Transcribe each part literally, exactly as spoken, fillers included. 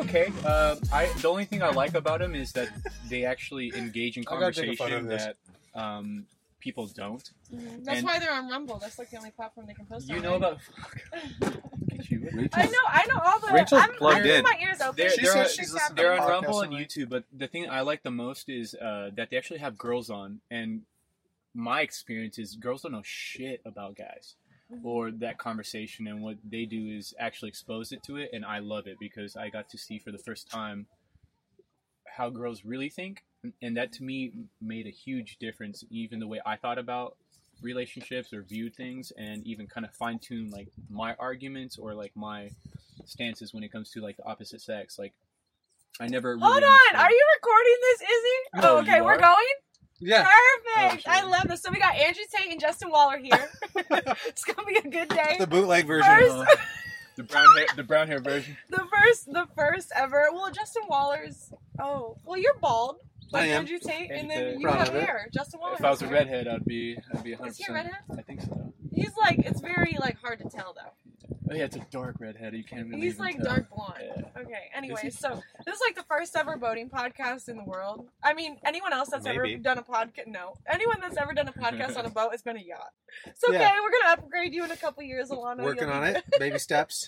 okay. Uh, I the only thing I like about them is that they actually engage in I gotta take a photo conversation of this. that um, people don't. Mm-hmm. That's And- why they're on Rumble. That's like the only platform they can post You on. know right? about? Look at you. I know, I know all the. Rachel's I'm, plugged I'm in. my ears open. They're, She they're, says on, she's listening to they're on podcasts Rumble and online. YouTube, but the thing I like the most is uh, that they actually have girls on. And my experience is girls don't know shit about guys Mm-hmm. or that conversation, and what they do is actually expose it to it, and I love it because I got to see for the first time how girls really think, and that to me made a huge difference, even the way I thought about relationships or viewed things, and even kind of fine-tune like my arguments or like my stances when it comes to like the opposite sex. Like I never really Hold on, understood. are you recording this, Izzy? No, oh, okay, you we're are? going. Yeah. Perfect. Oh, sure. I love this. So we got Andrew Tate and Justin Waller here. It's gonna be a good day. The bootleg version. First- Uh, the brown hair, the brown hair version. The first, the first ever. Well, Justin Waller's. Oh, well, you're bald, like I am. Andrew Tate, and And, then uh, you proud have of it. hair. Justin Waller. If I was a has hair. redhead, I'd be, I'd be one hundred Is he a percent. redhead? I think so. He's like, it's very like hard to tell though. Oh yeah, it's a dark redhead. You can't really. He's even like tell. dark blonde. Yeah. Okay. Anyway, he? so this is like the first ever boating podcast in the world. I mean, anyone else that's Maybe. ever done a podcast? No, anyone that's ever done a podcast on a boat has been a yacht. It's okay. Yeah. We're gonna upgrade you in a couple years, Alana. Working You'll on be it. Baby steps.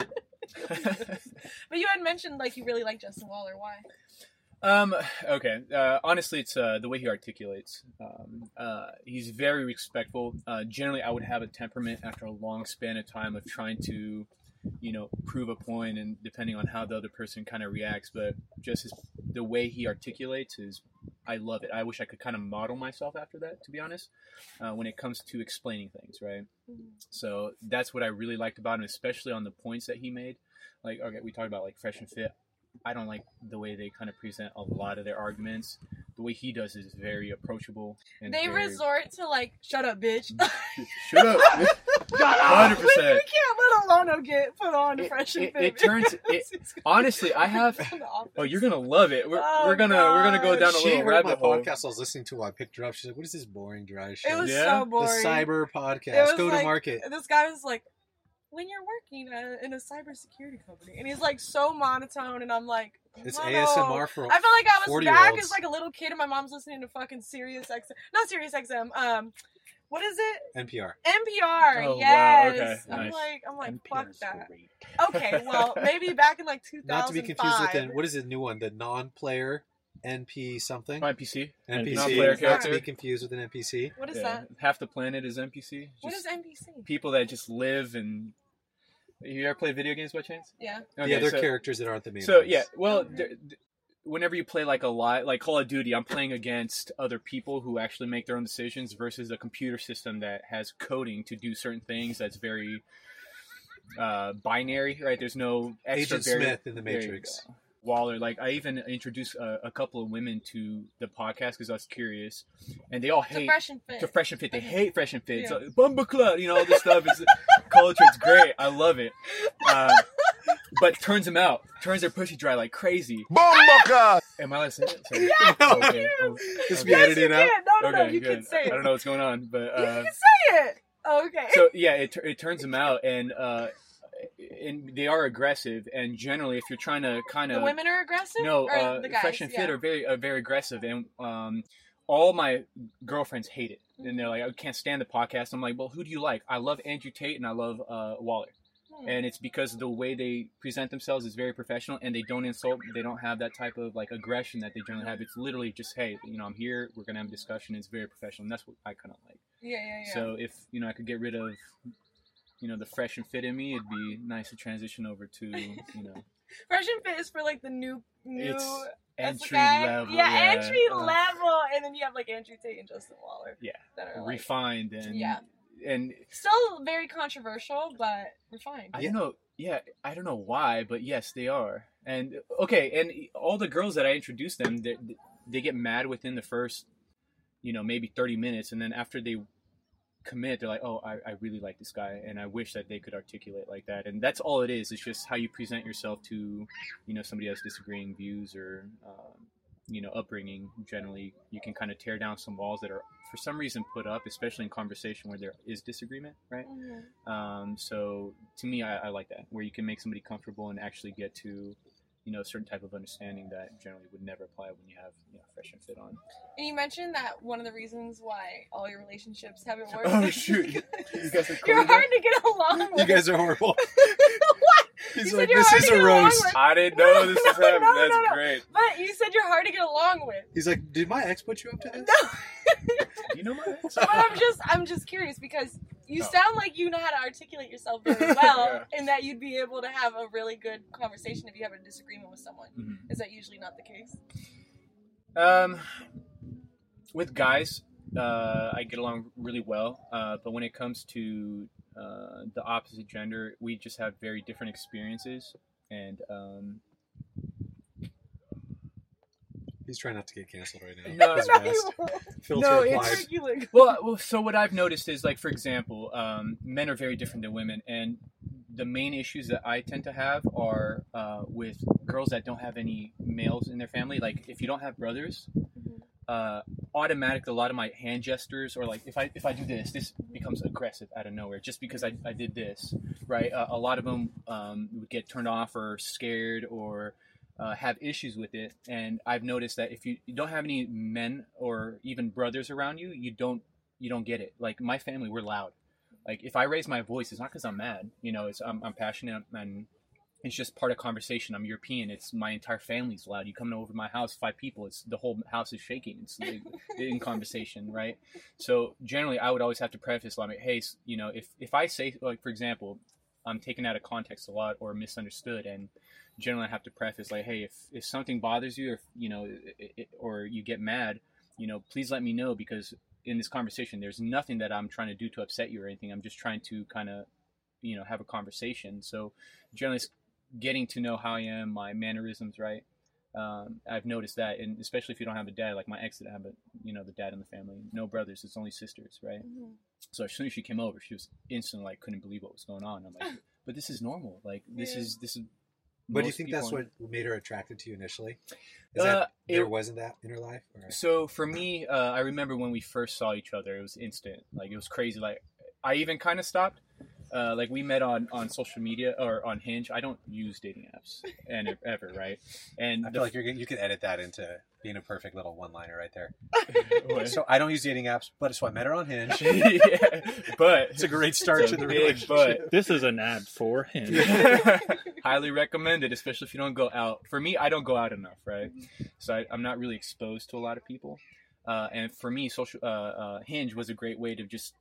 But you had mentioned like you really like Justin Waller. Why? Um. Okay. Uh, honestly, it's uh, the way he articulates. Um. Uh. He's very respectful. Uh. Generally, I would have a temperament after a long span of time of trying to, you know, prove a point, and depending on how the other person kind of reacts. But just his, the way he articulates is, I love it. I wish I could kind of model myself after that, to be honest. Uh, when it comes to explaining things, right? So that's what I really liked about him, especially on the points that he made. Like, okay, we talked about like Fresh and Fit. I don't like the way they kind of present a lot of their arguments. The way he does is very approachable. And They very... resort to like, shut up, bitch. Shut up. one hundred We, we percent. can't let Alana get put on It- Fresh and it- Fit. it turns- it- Honestly, I have. Oh, you're gonna love it. We're, Oh, we're gonna we're gonna go down a She little heard my rabbit hole. podcast I was listening to while I picked her up. She's like, what is this boring, dry shit? It was Yeah? so the boring. cyber It podcast. was Go like- to market. This guy was like, when you're working uh, in a cybersecurity company, and he's like so monotone, and I'm like, It's no. A S M R for I felt like I was forty back year olds. as like a little kid, and my mom's listening to fucking Sirius X M, not Sirius X M. Um, what is it? N P R. N P R. Oh, wow, yes. okay, I'm nice. like, I'm like, N P fuck R is that. great. Okay, well, maybe back in like two thousand five. Not to be confused with the, what is the new one? The non-player N P something? N P C. N P C. Non-player Not to character. be confused with an N P C. What is Yeah. that? Half the planet is N P C. What Just is N P C? people that just live and. You ever play video games by chance? Yeah. Okay, the other so, characters that aren't the main So ones. yeah, well, Okay. there- th- whenever you play like a lot, like Call of Duty, I'm playing against other people who actually make their own decisions versus a computer system that has coding to do certain things. That's very uh, binary, right? There's no extra Agent vari- Smith in the There you Matrix. go. Waller, like I even introduced a, a couple of women to the podcast because I was curious, and they all To hate Fresh and Fit. to Fresh and Fit. They hate Fresh and Fit. Yeah. So Bumba Club, you know, all this stuff. It's culture. It's great. I love it. Um, but turns them out. Turns their pussy dry like crazy. Bomba! Am I allowed to say it? Sorry. Yeah, Okay. you- Oh, This okay. be Yes, you edited out. can. No, no, no. Okay, You good. can say I it. don't know what's going on, but You uh, can say it. Okay. so yeah, it it turns them out, and uh, and they are aggressive. And generally, if you're trying to kind the of women are aggressive. no, or uh, the guys? Fresh and Fit yeah. are very uh, very aggressive, and um, all my girlfriends hate it, and they're like, I can't stand the podcast. I'm like, well, who do you like? I love Andrew Tate and I love uh, Waller. Hmm. And it's because the way they present themselves is very professional, and they don't insult. They don't have that type of like aggression that they generally have. It's literally just, hey, you know, I'm here. We're gonna have a discussion. It's very professional, and that's what I kind of like. Yeah, yeah, yeah. So if you know, I could get rid of, you know, the Fresh and Fit in me, it'd be nice to transition over to, you know, Fresh and Fit is for like the new, new it's that's the entry guy. level. Yeah, entry uh, level, and then you have like Andrew Tate and Justin Waller. Yeah. that are like, refined and Yeah. and still very controversial, but refined. I Yeah. don't know. Yeah, I don't know why, but yes, they are. And okay, and all the girls that I introduced them, they, they get mad within the first, you know, maybe thirty minutes, and then after they commit, they're like, "Oh, I, I really like this guy, and I wish that they could articulate like that." And that's all it is. It's just how you present yourself to, you know, somebody else disagreeing views or, um, you know, upbringing. Generally, you can kind of tear down some walls that are, for some reason, put up, especially in conversation where there is disagreement, right? Mhm. Um, so to me, I, I like that, where you can make somebody comfortable and actually get to you know, a certain type of understanding that generally would never apply when you have, you know, fresh and fit on. And you mentioned that one of the reasons why all your relationships haven't worked. Oh is shoot! because You guys are You're cool. hard to get along with. You guys are horrible. What? He's You like, said you're this hard is to a get along roast. with. I didn't know No, this no, was happening. no, That's no, no. great. But you said you're hard to get along with. He's like, did my ex put you up to this? No. You know my ex? But I'm just I'm just curious because you Oh. sound like you know how to articulate yourself very well, Yeah. and that you'd be able to have a really good conversation if you have a disagreement with someone. Mhm. Is that usually not the case? Um, with guys, uh, I get along really well. Uh, but when it comes to uh, the opposite gender, we just have very different experiences, and um, He's trying not to get canceled right now. No, His No, best. you won't. Filter No, applied. it's- You look- well, well, so what I've noticed is, like, for example, um, men are very different than women, and the main issues that I tend to have are uh, with girls that don't have any males in their family. Like, if you don't have brothers, uh, automatically a lot of my hand gestures, or like if I if I do this, this becomes aggressive out of nowhere just because I, I did this, right? Uh, a lot of them um, would get turned off or scared or uh, have issues with it, and I've noticed that if you, you don't have any men or even brothers around you, you don't you don't get it. Like my family, we're loud. Like if I raise my voice, it's not because I'm mad, you know. It's I'm, I'm passionate and it's just part of conversation. I'm European. It's my entire family's loud. You come over my house, five people. It's the whole house is shaking. It's like, in conversation, right? So generally, I would always have to preface like, hey, you know, if if I say like, for example, I'm taken out of context a lot or misunderstood, and generally I have to preface like, hey, if if something bothers you, or if, you know, it, it, or you get mad, you know, please let me know, because in this conversation, there's nothing that I'm trying to do to upset you or anything. I'm just trying to kind of, you know, have a conversation. So generally, getting to know how I am, my mannerisms, right? Um, I've noticed that, and especially if you don't have a dad, like my ex didn't have a, you know, the dad in the family, no brothers, it's only sisters, right? Mhm. So as soon as she came over, she was instantly like, couldn't believe what was going on. I'm like, but this is normal. Like this Yeah. is this is. But do you most think people that's in- what made her attracted to you initially? Is Uh, that there it- wasn't that in her life? Or? So for me, uh, I remember when we first saw each other, it was instant. Like it was crazy. Like I even kind of stopped. Uh, like we met on, on social media or on Hinge. I don't use dating apps and ever, right? And I the feel like you're gonna- you could edit that into being a perfect little one-liner right there. What? So I don't use dating apps, but so I met her on Hinge. yeah, but It's a great start It's to a the big relationship. This is an ad for him. highly recommended, especially if you don't go out. For me, I don't go out enough, right? So I, I'm not really exposed to a lot of people. Uh, and for me, social uh, uh, Hinge was a great way to just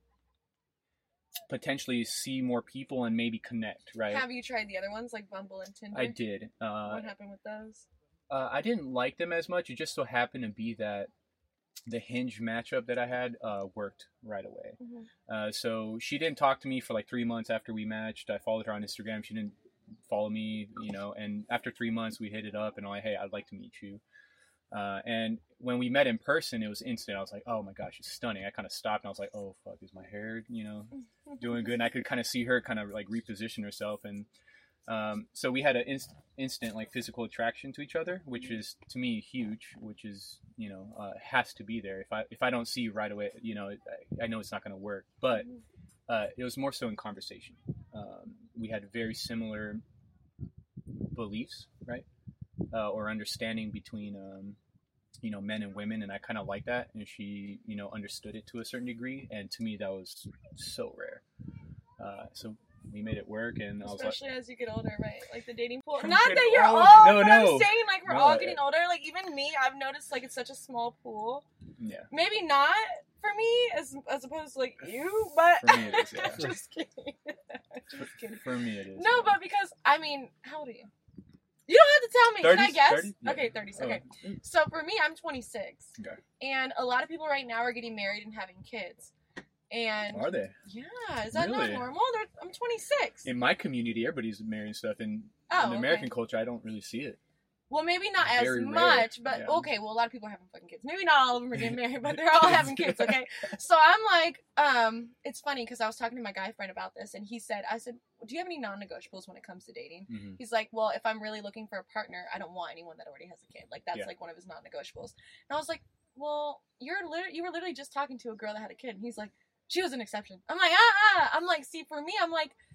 potentially see more people and maybe connect, right? Have you tried the other ones like Bumble and Tinder? I did. Uh, What happened with those? uh, I didn't like them as much. It just so happened to be that the Hinge matchup that I had uh, worked right away. Mhm. Uh, so she didn't talk to me for like three months after we matched. I followed her on Instagram. She didn't follow me, you know, and after three months we hit it up and I'm like, hey, I'd like to meet you. Uh, and when we met in person, it was instant. I was like, oh my gosh, it's stunning. I kind of stopped and I was like, oh fuck, is my hair, you know, doing good? And I could kind of see her kind of like reposition herself. And um, so we had an inst- instant like physical attraction to each other, which is to me huge, which is, you know, uh, has to be there. If I, if I don't see you right away, you know, I, I know it's not going to work, but uh, it was more so in conversation. Um, we had very similar beliefs, right? Uh, or understanding between, um, you know, men and women. And I kind of like that. And she, you know, understood it to a certain degree. And to me, that was so rare. Uh, so we made it work. And I was like, Especially as you get older, right? Like the dating pool. I'm Not that getting you're old. old. No, but no. I'm saying like we're No, all I- getting older. Like even me, I've noticed like it's such a small pool. yeah. Maybe not for me as as opposed to like you, but For me it is, yeah. just kidding. Just kidding. For me, it is. No, yeah. but because I mean, how old are you? You don't have to tell me. Can I thirties? guess? thirty? Yeah. Okay, thirties. Oh. Okay. So for me, I'm twenty-six, Okay. and a lot of people right now are getting married and having kids. And Are they? yeah, is that Really? not normal? They're, I'm twenty-six. In my community, everybody's marrying stuff. In, Oh, in the American okay. culture, I don't really see it. Well, maybe not as Very rare, much, but yeah. okay. Well, a lot of people are having fucking kids. Maybe not all of them are getting married, but they're all having kids. Okay, so I'm like, um, it's funny because I was talking to my guy friend about this, and he said, I said, do you have any non-negotiables when it comes to dating? Mhm. He's like, well, if I'm really looking for a partner, I don't want anyone that already has a kid. Like that's Yeah. like one of his non-negotiables. And I was like, well, you're literally you were literally just talking to a girl that had a kid, and he's like, she was an exception. I'm like, ah, ah. I'm like, see, for me, I'm like,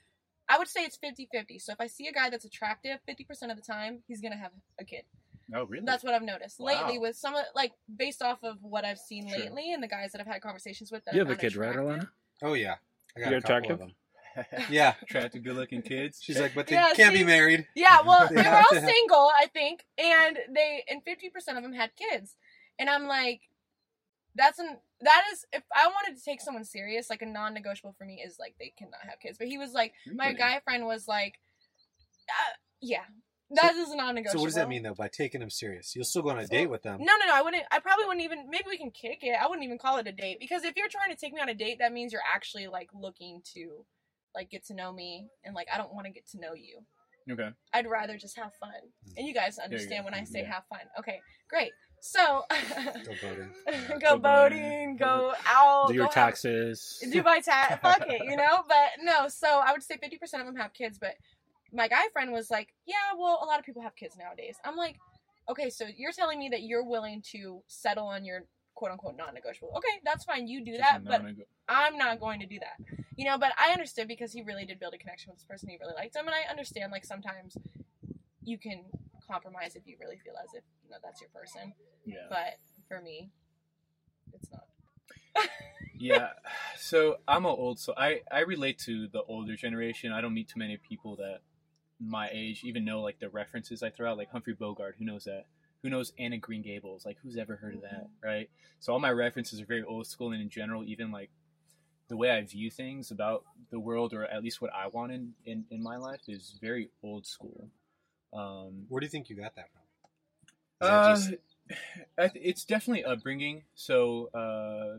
I would say it's fifty-fifty. So if I see a guy that's attractive, fifty percent of the time, he's going to have a kid. Oh, really? That's what I've noticed. Wow. Lately with some, of like, based off of what I've seen Sure. lately and the guys that I've had conversations with that You are have a kid, right, unattractive. Alana? Oh yeah, I got You're a couple attractive? of them. Yeah, Attractive, good-looking kids. she's like, but they Yeah, can't see? be married. Yeah, well, They they were have all to have- single, I think, and they and fifty percent of them had kids. And I'm like, that's an that is if I wanted to take someone serious, like a non-negotiable for me is like they cannot have kids. But he was like, my Really? guy friend was like, uh, yeah, that is a non-negotiable. So what does that mean though? By taking them serious, you'll still go on a date with them. No, no, no. I wouldn't. I probably wouldn't even. Maybe we can kick it. I wouldn't even call it a date because if you're trying to take me on a date, that means you're actually like looking to, like, get to know me, and like I don't want to get to know you. Okay. I'd rather just have fun, and you guys you understand go. when I say Yeah. have fun. Okay, great. So Go boating. go Go boating, boating. go out, Do your go have- taxes. do my tax. Fuck it, you know. But no. So I would say fifty percent of them have kids, but my guy friend was like, yeah, well, a lot of people have kids nowadays. I'm like, okay, so you're telling me that you're willing to settle on your quote unquote non-negotiable. Okay, that's fine. You do Just that, a but non-nego- I'm not going to do that. You know, but I understood because he really did build a connection with this person. He really liked him, and I understand like sometimes you can compromise if you really feel as if, you know, that's your person. Yeah. But for me, it's not. Yeah. So I'm a old so I I relate to the older generation. I don't meet too many people that my age even know like the references I throw out, like Humphrey Bogart. Who knows that? Who knows Anna Green Gables? Like, who's ever heard of that, right? So all my references are very old school, and in general, even like the way I view things about the world, or at least what I want in in, in my life, is very old school. Um, Where do you think you got that from? Is that uh, just- I th- it's definitely upbringing. So uh,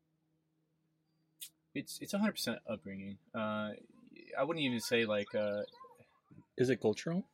it's it's one hundred percent upbringing. Uh, I wouldn't even say like uh, Is it cultural?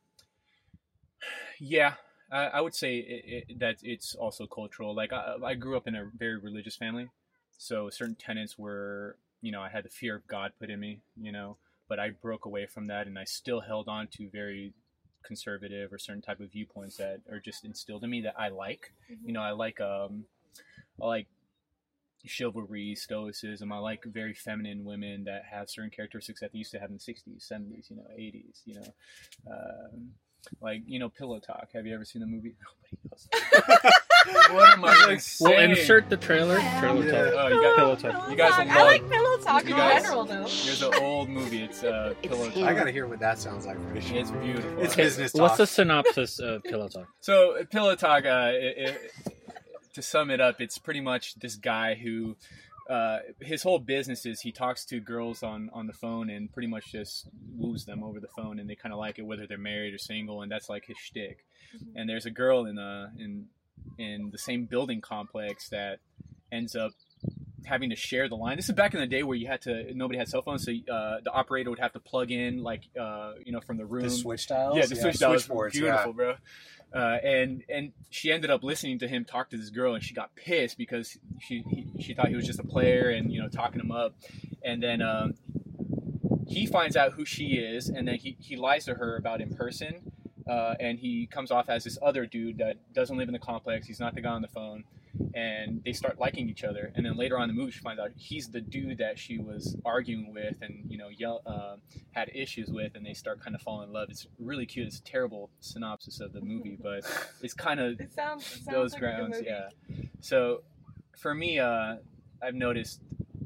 yeah. I, I would say it, it, that it's also cultural. Like I, I grew up in a very religious family, so certain tenets were, you know, I had the fear of God put in me, you know, but I broke away from that, and I still held on to very conservative or certain type of viewpoints that are just instilled in me that I like. You know, I like um, I like chivalry, stoicism. I like very feminine women that have certain characteristics that they used to have in the sixties, seventies, you know, eighties. You know, um, like, you know, Pillow Talk. Have you ever seen the movie? Nobody knows. What am I like We'll saying? insert the trailer. Trailer Yeah. talk. Oh, you got Pillow Talk. You guys talk. will I love- like pillow talk you in guys- general, though. There's an old movie. It's uh, Pillow It's Talk. I gotta hear what that sounds like. For sure. It's beautiful. It's Okay, business What's talk. the synopsis of Pillow Talk? So uh, Pillow Talk, uh, it, it, to sum it up, it's pretty much this guy who, uh, his whole business is he talks to girls on, on the phone and pretty much just woos them over the phone, and they kind of like it whether they're married or single, and that's like his shtick. And there's a girl in uh in in the same building complex that ends up having to share the line. This is back in the day where you had to nobody had cell phones, so uh, the operator would have to plug in like uh you know from the room. The switch dials. Yeah, the switch dial was switchboards, beautiful, bro. Uh, and and she ended up listening to him talk to this girl, and she got pissed because she he, she thought he was just a player and, you know, talking him up. And then um, he finds out who she is, and then he, he lies to her about in person. Uh, and he comes off as this other dude that doesn't live in the complex. He's not the guy on the phone. And they start liking each other. And then later on in the movie, she finds out he's the dude that she was arguing with and, you know, yell, uh, had issues with. And they start kind of falling in love. It's really cute. It's a terrible synopsis of the movie, but it's kind of It sounds, it sounds those like a good grounds. movie. Yeah. So for me, uh, I've noticed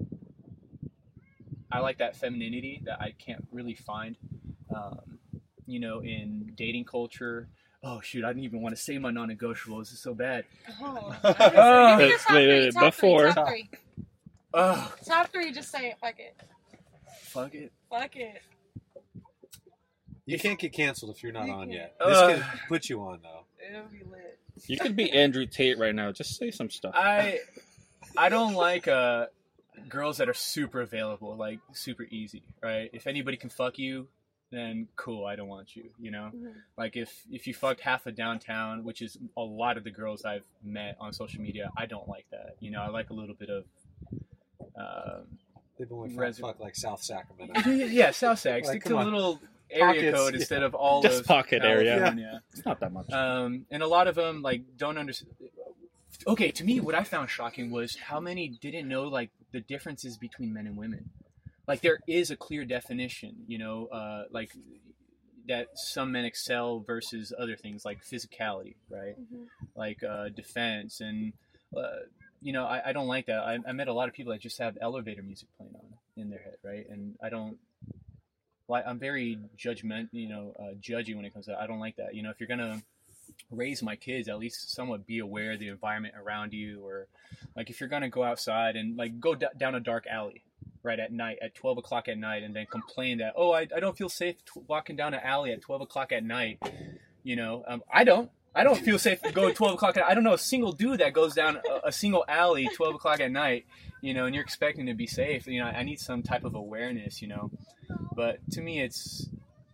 I like that femininity that I can't really find, um, you know, in dating culture. Oh shoot! I didn't even want to say my non-negotiables. This is so bad. Oh, Oh. Give me your top Wait, wait, three, wait, top before- three, top three. Oh, Top three, just say it. Fuck it. fuck it. Fuck it. You can't get canceled if you're not You on can't. yet. This Uh. could put you on though. It'll be lit. You could be Andrew Tate right now. Just say some stuff. I I don't like uh girls that are super available, like super easy, right? If anybody can fuck you, then cool, I don't want you, you know? Mhm. Like if if you fucked half of downtown, which is a lot of the girls I've met on social media, I don't like that. You know, I like a little bit of um They've only Reser- fuck like South Sacramento. yeah, South Sac. Like, Stick come to a on. little area Pockets, code yeah. instead of all Just of pocket area. California. It's not that much. Um, and a lot of them like don't understand. Okay, to me, what I found shocking was how many didn't know like the differences between men and women. like there is a clear definition, you know, uh, like that some men excel versus other things like physicality, right? Mhm. Like uh, defense and. Uh, you know, I, I don't like that. I, I met a lot of people that just have elevator music playing on in their head, right? And I don't. Well, I'm very judgment, you know, uh, judgy when it comes to that. I don't like that. You know, if you're gonna raise my kids, at least somewhat be aware of the environment around you, or like if you're gonna go outside and like go d- down a dark alley, right at night at twelve o'clock at night, and then complain that oh I, I don't feel safe t- walking down an alley at twelve o'clock at night. You know, um, I don't. I don't feel safe going twelve o'clock. At, I don't know a single dude that goes down a, a single alley twelve o'clock at night, you know, and you're expecting to be safe. You know, I need some type of awareness, you know. But to me, it's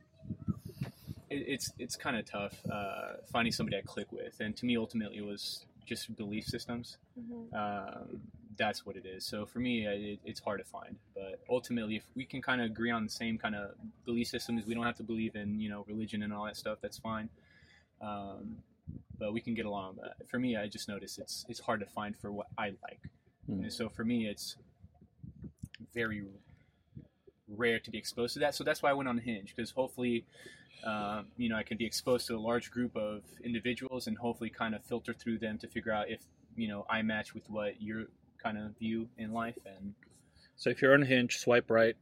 it, it's it's kind of tough uh, finding somebody I click with. And to me, ultimately, it was just belief systems. Mhm. Um, that's what it is. So for me, it, it's hard to find. But ultimately, if we can kind of agree on the same kind of belief systems, we don't have to believe in, you know, religion and all that stuff. That's fine. Um, but we can get along. But for me, I just notice it's it's hard to find for what I like, Mm. and so for me, it's very rare to be exposed to that. So that's why I went on Hinge, because hopefully, um, you know, I can be exposed to a large group of individuals and hopefully kind of filter through them to figure out if you know I match with what your kind of view in life. And So if you're on Hinge, swipe right.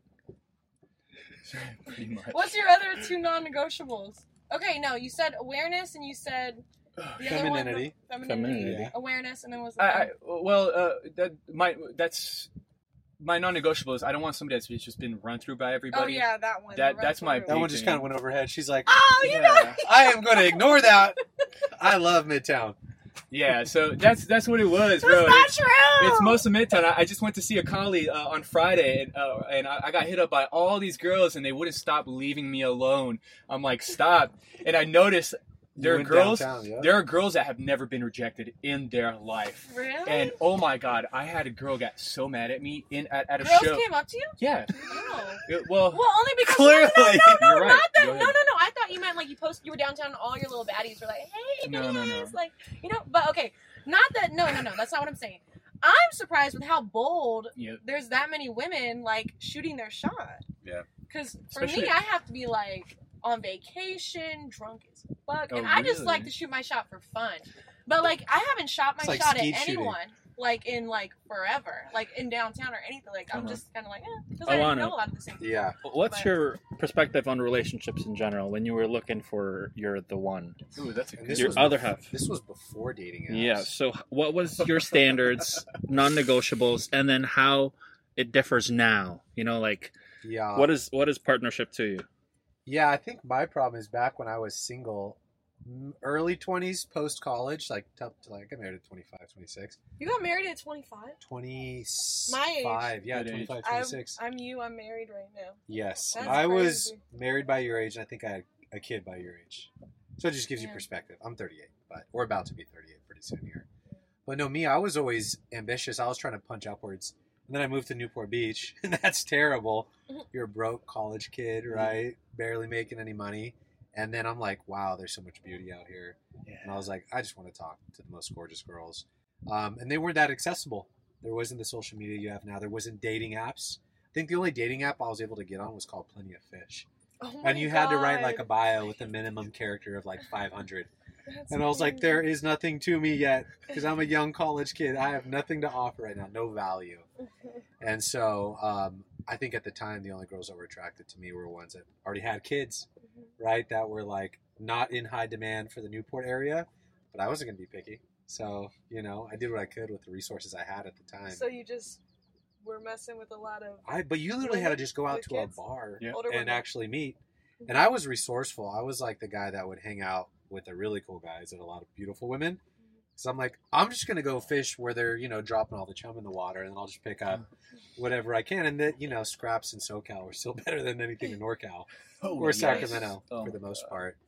pretty much. What's your other two non-negotiables? Okay, no, you said awareness and you said the other one, Femininity. femininity, Femininity. Yeah. awareness, and then was the I, I third? well, uh, that my that's my non-negotiable is I don't want somebody that's just been run through by everybody. Oh yeah, that one. That- the that's my run-through. That big one just thing. kind of went over her head. She's like, Oh, you know. Yeah. I am going to ignore that. I love Midtown. Yeah, so that's that's what it was, That's bro. not It's, true. it's most of Midtown. I, I just went to see a colleague uh, on Friday, and, uh, and I, I got hit up by all these girls, and they wouldn't stop leaving me alone. I'm like, stop. And I noticed there You are went girls. downtown, yeah. There are girls that have never been rejected in their life. Really? And oh my god, I had a girl get so mad at me in at, at a Girls show. came up to you? Yeah. Oh. It- well, Well, only because Clearly. no, no, no, no, You're right. not that. Go No, ahead. no, no. I thought you meant like you post. You were downtown, and all your little baddies were like, "Hey, No, guys," no, no. like you know. But okay, not that. No, no, no. That's not what I'm saying. I'm surprised with how bold yeah. there's that many women like shooting their shot. Yeah. Because for Especially- me, I have to be like on vacation, drunk as fuck, Oh, and I just really? like to shoot my shot for fun. But like, I haven't shot my It's like shot at skeet shooting. anyone like in like forever, like in downtown or anything. Like I'm Uh-huh. just kind of like, eh, because I Alana. know a lot of the same people. Yeah. What's But- your perspective on relationships in general when you were looking for your the one? Ooh, that's a And good this Your was other bef- half. This was before dating apps. Yeah. So what was your standards, non-negotiables, and then how it differs now? You know, like Yeah. what is what is partnership to you? Yeah, I think my problem is back when I was single, m- early twenties, post college, like up to like I got married at twenty-five, twenty-six. You got married at twenty-five. twenty-five. My age. Yeah, Good age. twenty-five, I'm, twenty-six. I'm you. I'm married right now. Yes. That's I was crazy. married by your age, and I think I had a kid by your age. So it just gives you Yeah. perspective. I'm thirty-eight, but we're about to be thirty-eight pretty soon here. But no, me, I was always ambitious. I was trying to punch upwards. And then I moved to Newport Beach, and that's terrible. Mhm. You're a broke college kid, right? Barely making any money. And then I'm like, wow, there's so much beauty out here. And I was like, I just want to talk to the most gorgeous girls. Um, and they weren't that accessible. There wasn't the social media you have now. There wasn't dating apps. I think the only dating app I was able to get on was called Plenty of Fish. Oh my And you had to write like a God. bio with a minimum character of like five hundred. That's And I was like, crazy. there is nothing to me yet because I'm a young college kid. I have nothing to offer right now, no value. And so um, I think at the time, the only girls that were attracted to me were ones that already had kids, right? That were like not in high demand for the Newport area, but I wasn't going to be picky. So, you know, I did what I could with the resources I had at the time. So you just were messing with a lot of I, but you literally had to just go out With to a kids? bar Yeah. older and women. actually meet. And I was resourceful. I was like the guy that would hang out with the really cool guys and a lot of beautiful women. So I'm like, I'm just gonna go fish where they're, you know, dropping all the chum in the water, and then I'll just pick up whatever I can. And that, you know, scraps in SoCal were still better than anything in NorCal Oh, or yes. Sacramento Oh for the my most God. part.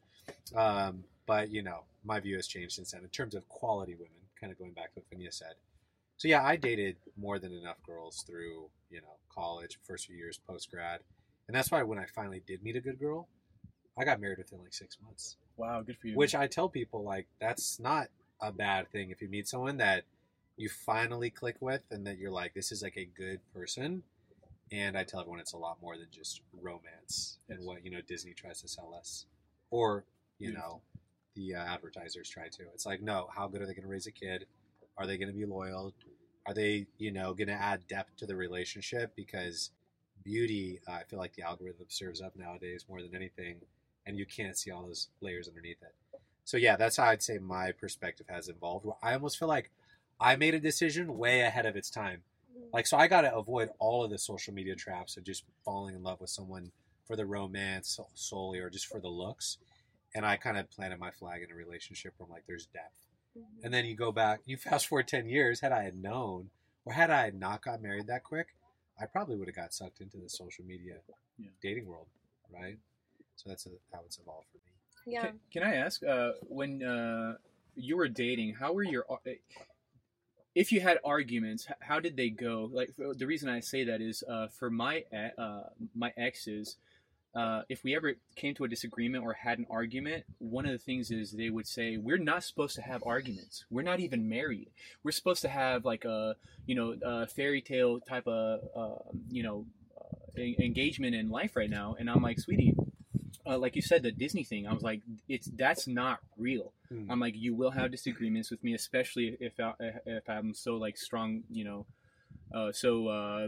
Um, but you know, my view has changed since then in terms of quality women. Kind of going back to what Finia said. So yeah, I dated more than enough girls through, you know, college, first few years, post grad, and that's why when I finally did meet a good girl, I got married within like six months. Wow, good for you. Which I tell people, like, that's not a bad thing if you meet someone that you finally click with and that you're like, this is like a good person. And I tell everyone it's a lot more than just romance and what, you know, Disney tries to sell us. Or, you know, the uh, advertisers try to. It's like, no, how good are they going to raise a kid? Are they going to be loyal? Are they, you know, going to add depth to the relationship? Because beauty, uh, I feel like the algorithm serves up nowadays more than anything, and you can't see all those layers underneath it. So yeah, that's how I'd say my perspective has evolved. I almost feel like I made a decision way ahead of its time. Like, so I got to avoid all of the social media traps of just falling in love with someone for the romance solely or just for the looks. And I kind of planted my flag in a relationship where I'm like, there's depth. Mm-hmm. And then you go back, you fast forward ten years, had I had known, or had I not got married that quick, I probably would have got sucked into the social media yeah. dating world, right? So that's a, how it's evolved for me. Yeah. Can, can I ask, uh, when uh, you were dating, how were your, if you had arguments, how did they go? Like, the reason I say that is uh, for my uh, my exes, uh, if we ever came to a disagreement or had an argument, one of the things is they would say, we're not supposed to have arguments. We're not even married. We're supposed to have like a, you know, a fairy tale type of, uh, you know, uh, engagement in life right now. And I'm like, sweetie, uh, like you said, the Disney thing, I was like, it's, that's not real. Mm. I'm like, you will have disagreements with me, especially if, I, if I'm so like strong, you know, uh, so, uh,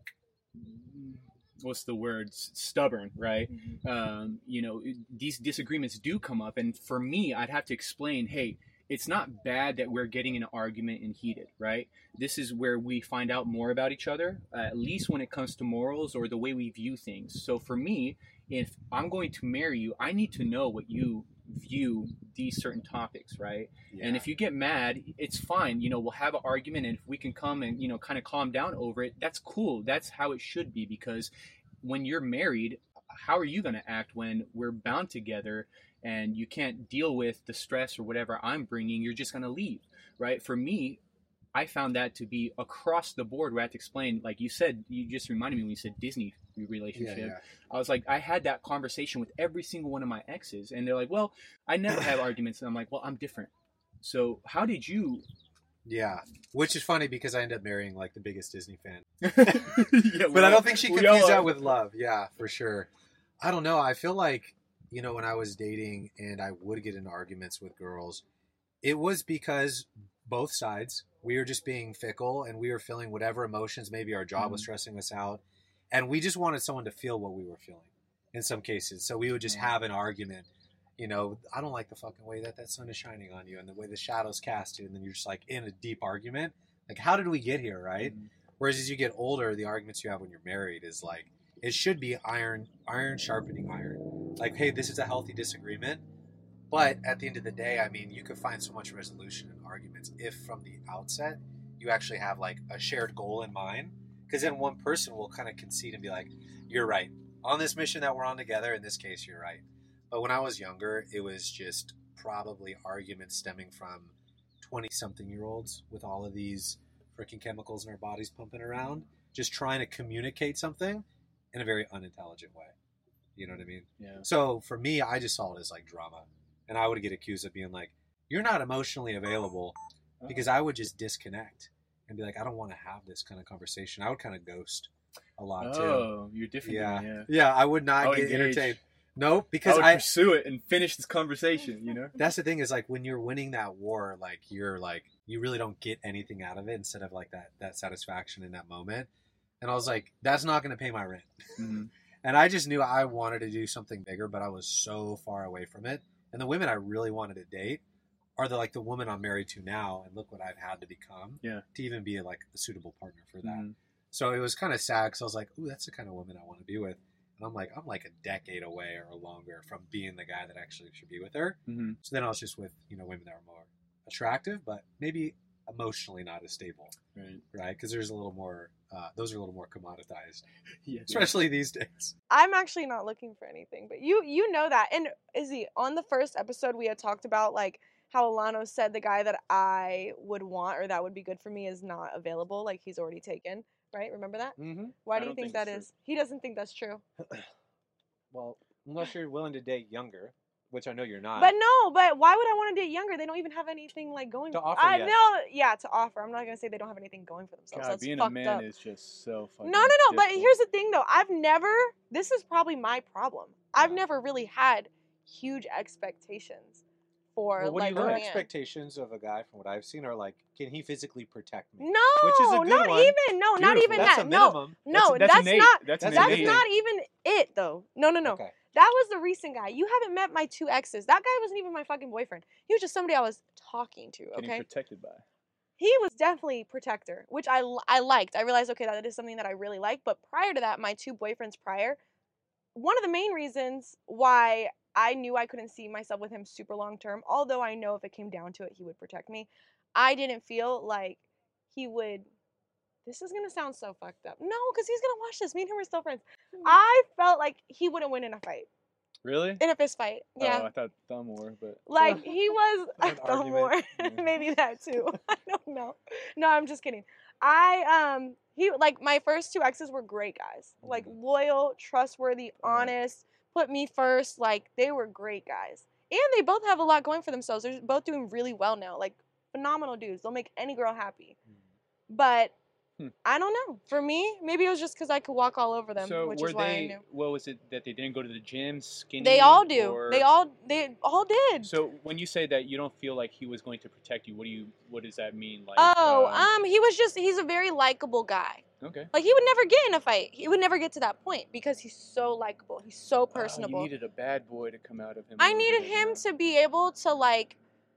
what's the word? Stubborn, right? Mm-hmm. Um, you know, these disagreements do come up. And for me, I'd have to explain, hey, it's not bad that we're getting in an argument and heated, right? This is where we find out more about each other, uh, at least when it comes to morals or the way we view things. So for me, if I'm going to marry you, I need to know what you view these certain topics, right? Yeah. And if you get mad, it's fine. You know, we'll have an argument, and if we can come and, you know, kind of calm down over it, that's cool. That's how it should be, because when you're married, how are you going to act when we're bound together and you can't deal with the stress or whatever I'm bringing? You're just going to leave, right? For me, I found that to be across the board where I had to explain, like you said, you just reminded me when you said Disney relationship. Yeah, yeah. I was like, I had that conversation with every single one of my exes, and they're like, well, I never have arguments. And I'm like, well, I'm different. So how did you... Yeah, which is funny because I ended up marrying like the biggest Disney fan. yeah, but I don't think she confused that with love. Yeah, for sure. I don't know. I feel like, you know, when I was dating and I would get into arguments with girls, it was because both sides, we were just being fickle and we were feeling whatever emotions, maybe our job mm-hmm. was stressing us out. And we just wanted someone to feel what we were feeling in some cases. So we would just mm-hmm. have an argument. You know, I don't like the fucking way that that sun is shining on you and the way the shadows cast you. And then you're just like in a deep argument. Like, how did we get here, right? Mm-hmm. Whereas as you get older, the arguments you have when you're married is like, it should be iron, iron sharpening iron. Like, hey, this is a healthy disagreement. But at the end of the day, I mean, you could find so much resolution in arguments if from the outset you actually have like a shared goal in mind. Because then one person will kind of concede and be like, you're right. On this mission that we're on together, in this case, you're right. But when I was younger, it was just probably arguments stemming from twenty-something-year-olds with all of these freaking chemicals in our bodies pumping around, just trying to communicate something in a very unintelligent way. You know what I mean? Yeah. So for me, I just saw it as like drama. And I would get accused of being like, you're not emotionally available, because I would just disconnect and be like, I don't want to have this kind of conversation. I would kind of ghost a lot oh, too. Oh, you're different yeah. than me, yeah. Yeah, I would not I would get engage. entertained. No, because I would I pursue it and finish this conversation, you know? That's the thing is like when you're winning that war, like you're like, you really don't get anything out of it instead of like that, that satisfaction in that moment. And I was like, that's not going to pay my rent. Mm-hmm. And I just knew I wanted to do something bigger, but I was so far away from it. And the women I really wanted to date are the like the woman I'm married to now, and look what I've had to become yeah. to even be like a suitable partner for that. Mm-hmm. So it was kind of sad because I was like, ooh, that's the kind of woman I want to be with. And I'm like, I'm like a decade away or longer from being the guy that actually should be with her. Mm-hmm. So then I was just with, you know, women that are more attractive, but maybe emotionally not as stable. Right. Right? Because there's a little more, uh, those are a little more commoditized, yeah, especially yeah. these days. I'm actually not looking for anything, but you you know that. And Izzy, on the first episode, we had talked about like how Alano said the guy that I would want or that would be good for me is not available. Like he's already taken. Right? Remember that? Mm-hmm. Why I do you think, think that is? True. He doesn't think that's true. Well, unless you're willing to date younger, which I know you're not. But no, but why would I want to date younger? They don't even have anything like going. To offer I yet. know, yeah, to offer. I'm not gonna say they don't have anything going for themselves. God, That's being fucked a man up. is just so fucking. No, no, no. But difficult. here's the thing, though. I've never. This is probably my problem. I've Yeah. never really had huge expectations for Well, what like do you a your man. expectations of a guy, from what I've seen, are like, can he physically protect me? No, Which is a good not one. even. No, not Beautiful. even That's that. a No, minimum. no, that's, that's, innate. not. That's, That's an That's innate. not even it, though. No, no, no. Okay. That was the recent guy. You haven't met my two exes. That guy wasn't even my fucking boyfriend. He was just somebody I was talking to. Getting Okay. protected by. He was definitely protector, which I, l- I liked. I realized, okay, that is something that I really like. But prior to that, my two boyfriends prior, one of the main reasons why I knew I couldn't see myself with him super long term, although I know if it came down to it, he would protect me, I didn't feel like he would. This is going to sound so fucked up. No, because he's going to watch this. Me and him are still friends. I felt like he wouldn't win in a fight, Really? in a fist fight. Yeah. Oh, I thought thumb war, but Like he was An a thumb war. argument. Maybe that too. I don't know. No, I'm just kidding. I um he like my first two exes were great guys. Like loyal, trustworthy, Alright. honest, put me first. Like they were great guys. And they both have a lot going for themselves. They're both doing really well now. Like phenomenal dudes. They'll make any girl happy. But Hmm. I don't know. For me, maybe it was just because I could walk all over them, so which were is why I they? knew. What was it that they didn't go to the gym? Skinny. They all do. or- They all they all did. So when you say that you don't feel like he was going to protect you, what do you? What does that mean? Like. Oh, um, um, he was just, he's a very likable guy. Okay. Like, he would never get in a fight. He would never get to that point because he's so likable. He's so Oh, personable. you needed a bad boy to come out of him. a I little needed bit, you him know? to be able to, like,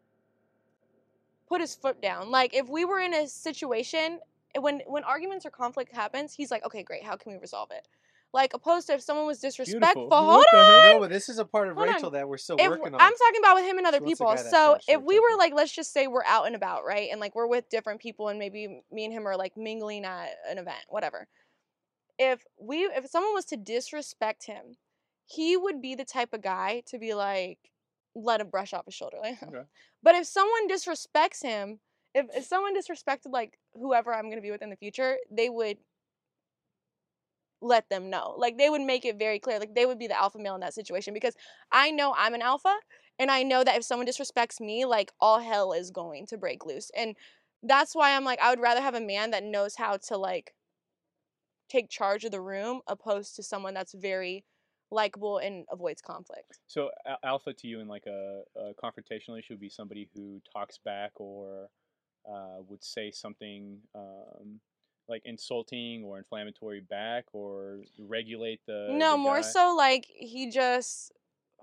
put his foot down. Like, if we were in a situation, when when arguments or conflict happens, he's like, okay, great, how can we resolve it? Like, opposed to if someone was disrespectful. Beautiful. Hold What the on! heck? No, but this is a part of Hold on. Rachel that we're still If, working on. I'm talking about with him and other She wants a people. guy that's So got a if short we were temper. like, let's just say we're out and about, right? And like we're with different people and maybe me and him are like mingling at an event, whatever. If we if someone was to disrespect him, he would be the type of guy to be like, let him brush off his shoulder. Like, Okay. but if someone disrespects him, if, if someone disrespected like whoever I'm gonna be with in the future, they would let them know. Like they would make it very clear. Like they would be the alpha male in that situation because I know I'm an alpha and I know that if someone disrespects me, like all hell is going to break loose. And that's why I'm like, I would rather have a man that knows how to like take charge of the room opposed to someone that's very likable and avoids conflict. So a- alpha to you in like a, a confrontational issue would be somebody who talks back or uh, would say something um, like insulting or inflammatory back or regulate the. no, the more guy? so like he just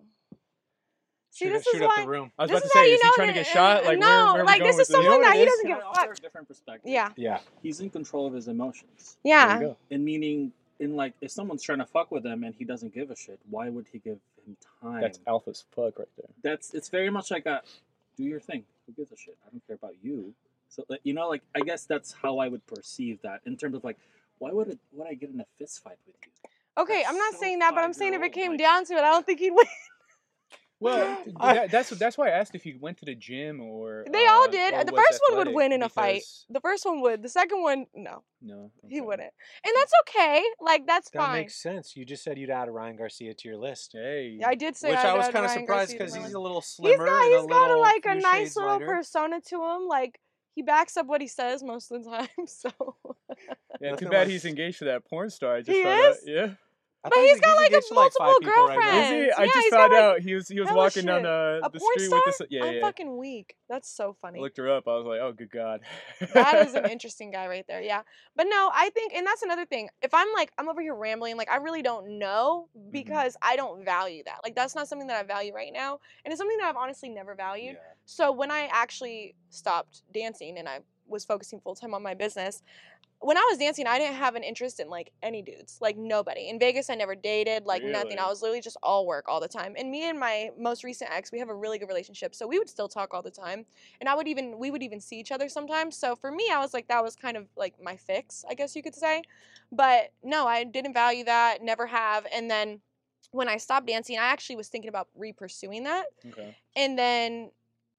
See, shoot this shoot is up why the room. I was this about to is how say, you is he know trying to that- get shot? Like no, where, where are we like going this is with someone You know that what he it is? doesn't Can give I a offer fuck. a different perspective? Yeah. Yeah. He's in control of his emotions. There Yeah. you go. And meaning, in like, if someone's trying to fuck with him and he doesn't give a shit, why would he give him time? That's alpha's fuck right there. That's it's very much like a do your thing. Who gives a shit? I don't care about you. So like, you know, like I guess that's how I would perceive that in terms of like, why would it would I get in a fist fight with you? Okay, That's I'm not so saying that, but I'm saying if it five-year-old, came like- down to it, I don't think he'd win. Well, that, that's that's why I asked if you went to the gym or. They all uh, did. or The was first one would athletic, win in a fight. because- The first one would. The second one, no, No, he okay. wouldn't. And that's okay. Like that's That fine. makes sense. You just said you'd add Ryan Garcia to your list. Hey. I did say Which I'd I was add kind of Ryan surprised Garcia to because my he's list. a little He's slimmer got and he's a got a, little like a few nice shades little lighter. persona to him. Like he backs up what he says most of the time. So Yeah, too Nothing bad like- he's engaged to that porn star. I just He found out. is? Yeah. I But thought he's got, like, engaged to, five multiple people right now. girlfriends. Is he? Friends. I Yeah, just he's got, found like, out he was he was hella walking down shit. uh, a the porn street star? with this. Yeah, I'm yeah. fucking weak. That's so I funny. looked her up. I was like, oh, good God. That is an interesting guy right there. Yeah. But no, I think, and that's another thing. If I'm like, I'm over here rambling, like, I really don't know Mm-hmm. because I don't value that. Like, that's not something that I value right now. And it's something that I've honestly never valued. Yeah. So when I actually stopped dancing and I was focusing full time on my business, when I was dancing, I didn't have an interest in like any dudes, like nobody. In Vegas, I never dated, like nothing. Really? I was literally just all work all the time. And me and my most recent ex, we have a really good relationship. So we would still talk all the time. And I would even, we would even see each other sometimes. So for me, I was like, that was kind of like my fix, I guess you could say. But no, I didn't value that, never have. And then when I stopped dancing, I actually was thinking about re-pursuing that. Okay. And then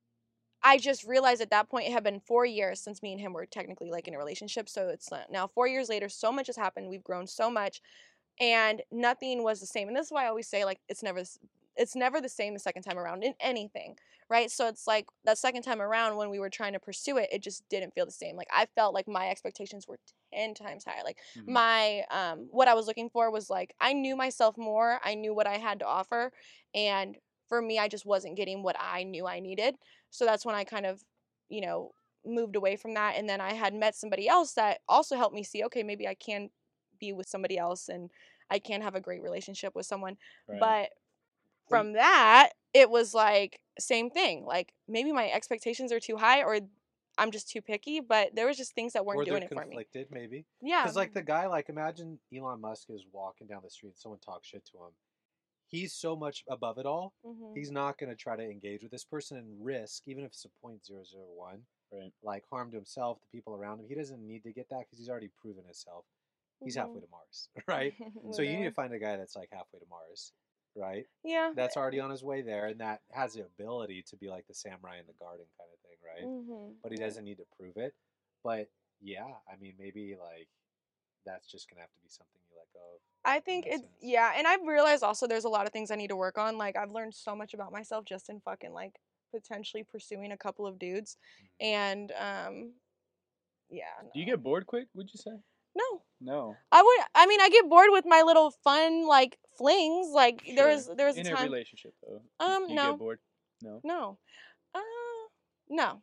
I just realized at that point it had been four years since me and him were technically like in a relationship. So it's not, now four years later, so much has happened. We've grown so much, and nothing was the same. And this is why I always say like it's never, it's it's never the same the second time around in anything, right? So it's like that second time around when we were trying to pursue it, it just didn't feel the same. Like I felt like my expectations were ten times higher. Like Mhm. my um what I was looking for was like I knew myself more, I knew what I had to offer, and for me I just wasn't getting what I knew I needed. So that's when I kind of, you know, moved away from that, and then I had met somebody else that also helped me see, okay, maybe I can be with somebody else and I can have a great relationship with someone. Right. But from that, it was like same thing. Like maybe my expectations are too high or I'm just too picky, but there was just things that weren't Or doing they're it for me. conflicted, maybe. Yeah. Because like the guy, like imagine Elon Musk is walking down the street and someone talks shit to him. He's so much above it all. Mhm. He's not going to try to engage with this person and risk, even if it's a point zero zero one, Right. like harm to himself, the people around him. He doesn't need to get that because he's already proven himself. He's Mhm. halfway to Mars, right? So you need to Literally. find a guy that's like halfway to Mars, right? Yeah. That's already on his way there, and that has the ability to be like the samurai in the garden kind of thing, right? Mhm. But he doesn't need to prove it. But yeah, I mean, maybe like that's just gonna have to be something you let go of. I think that it's sense. yeah, and I've realized also there's a lot of things I need to work on. Like I've learned so much about myself just in fucking like potentially pursuing a couple of dudes, Mhm. and um, yeah. Do you no. get bored quick? Would you say? No. No. I would. I mean, I get bored with my little fun like flings. Like there was Sure. there was a In a time. relationship though. Um, Do you no, get bored? No. no, uh, no,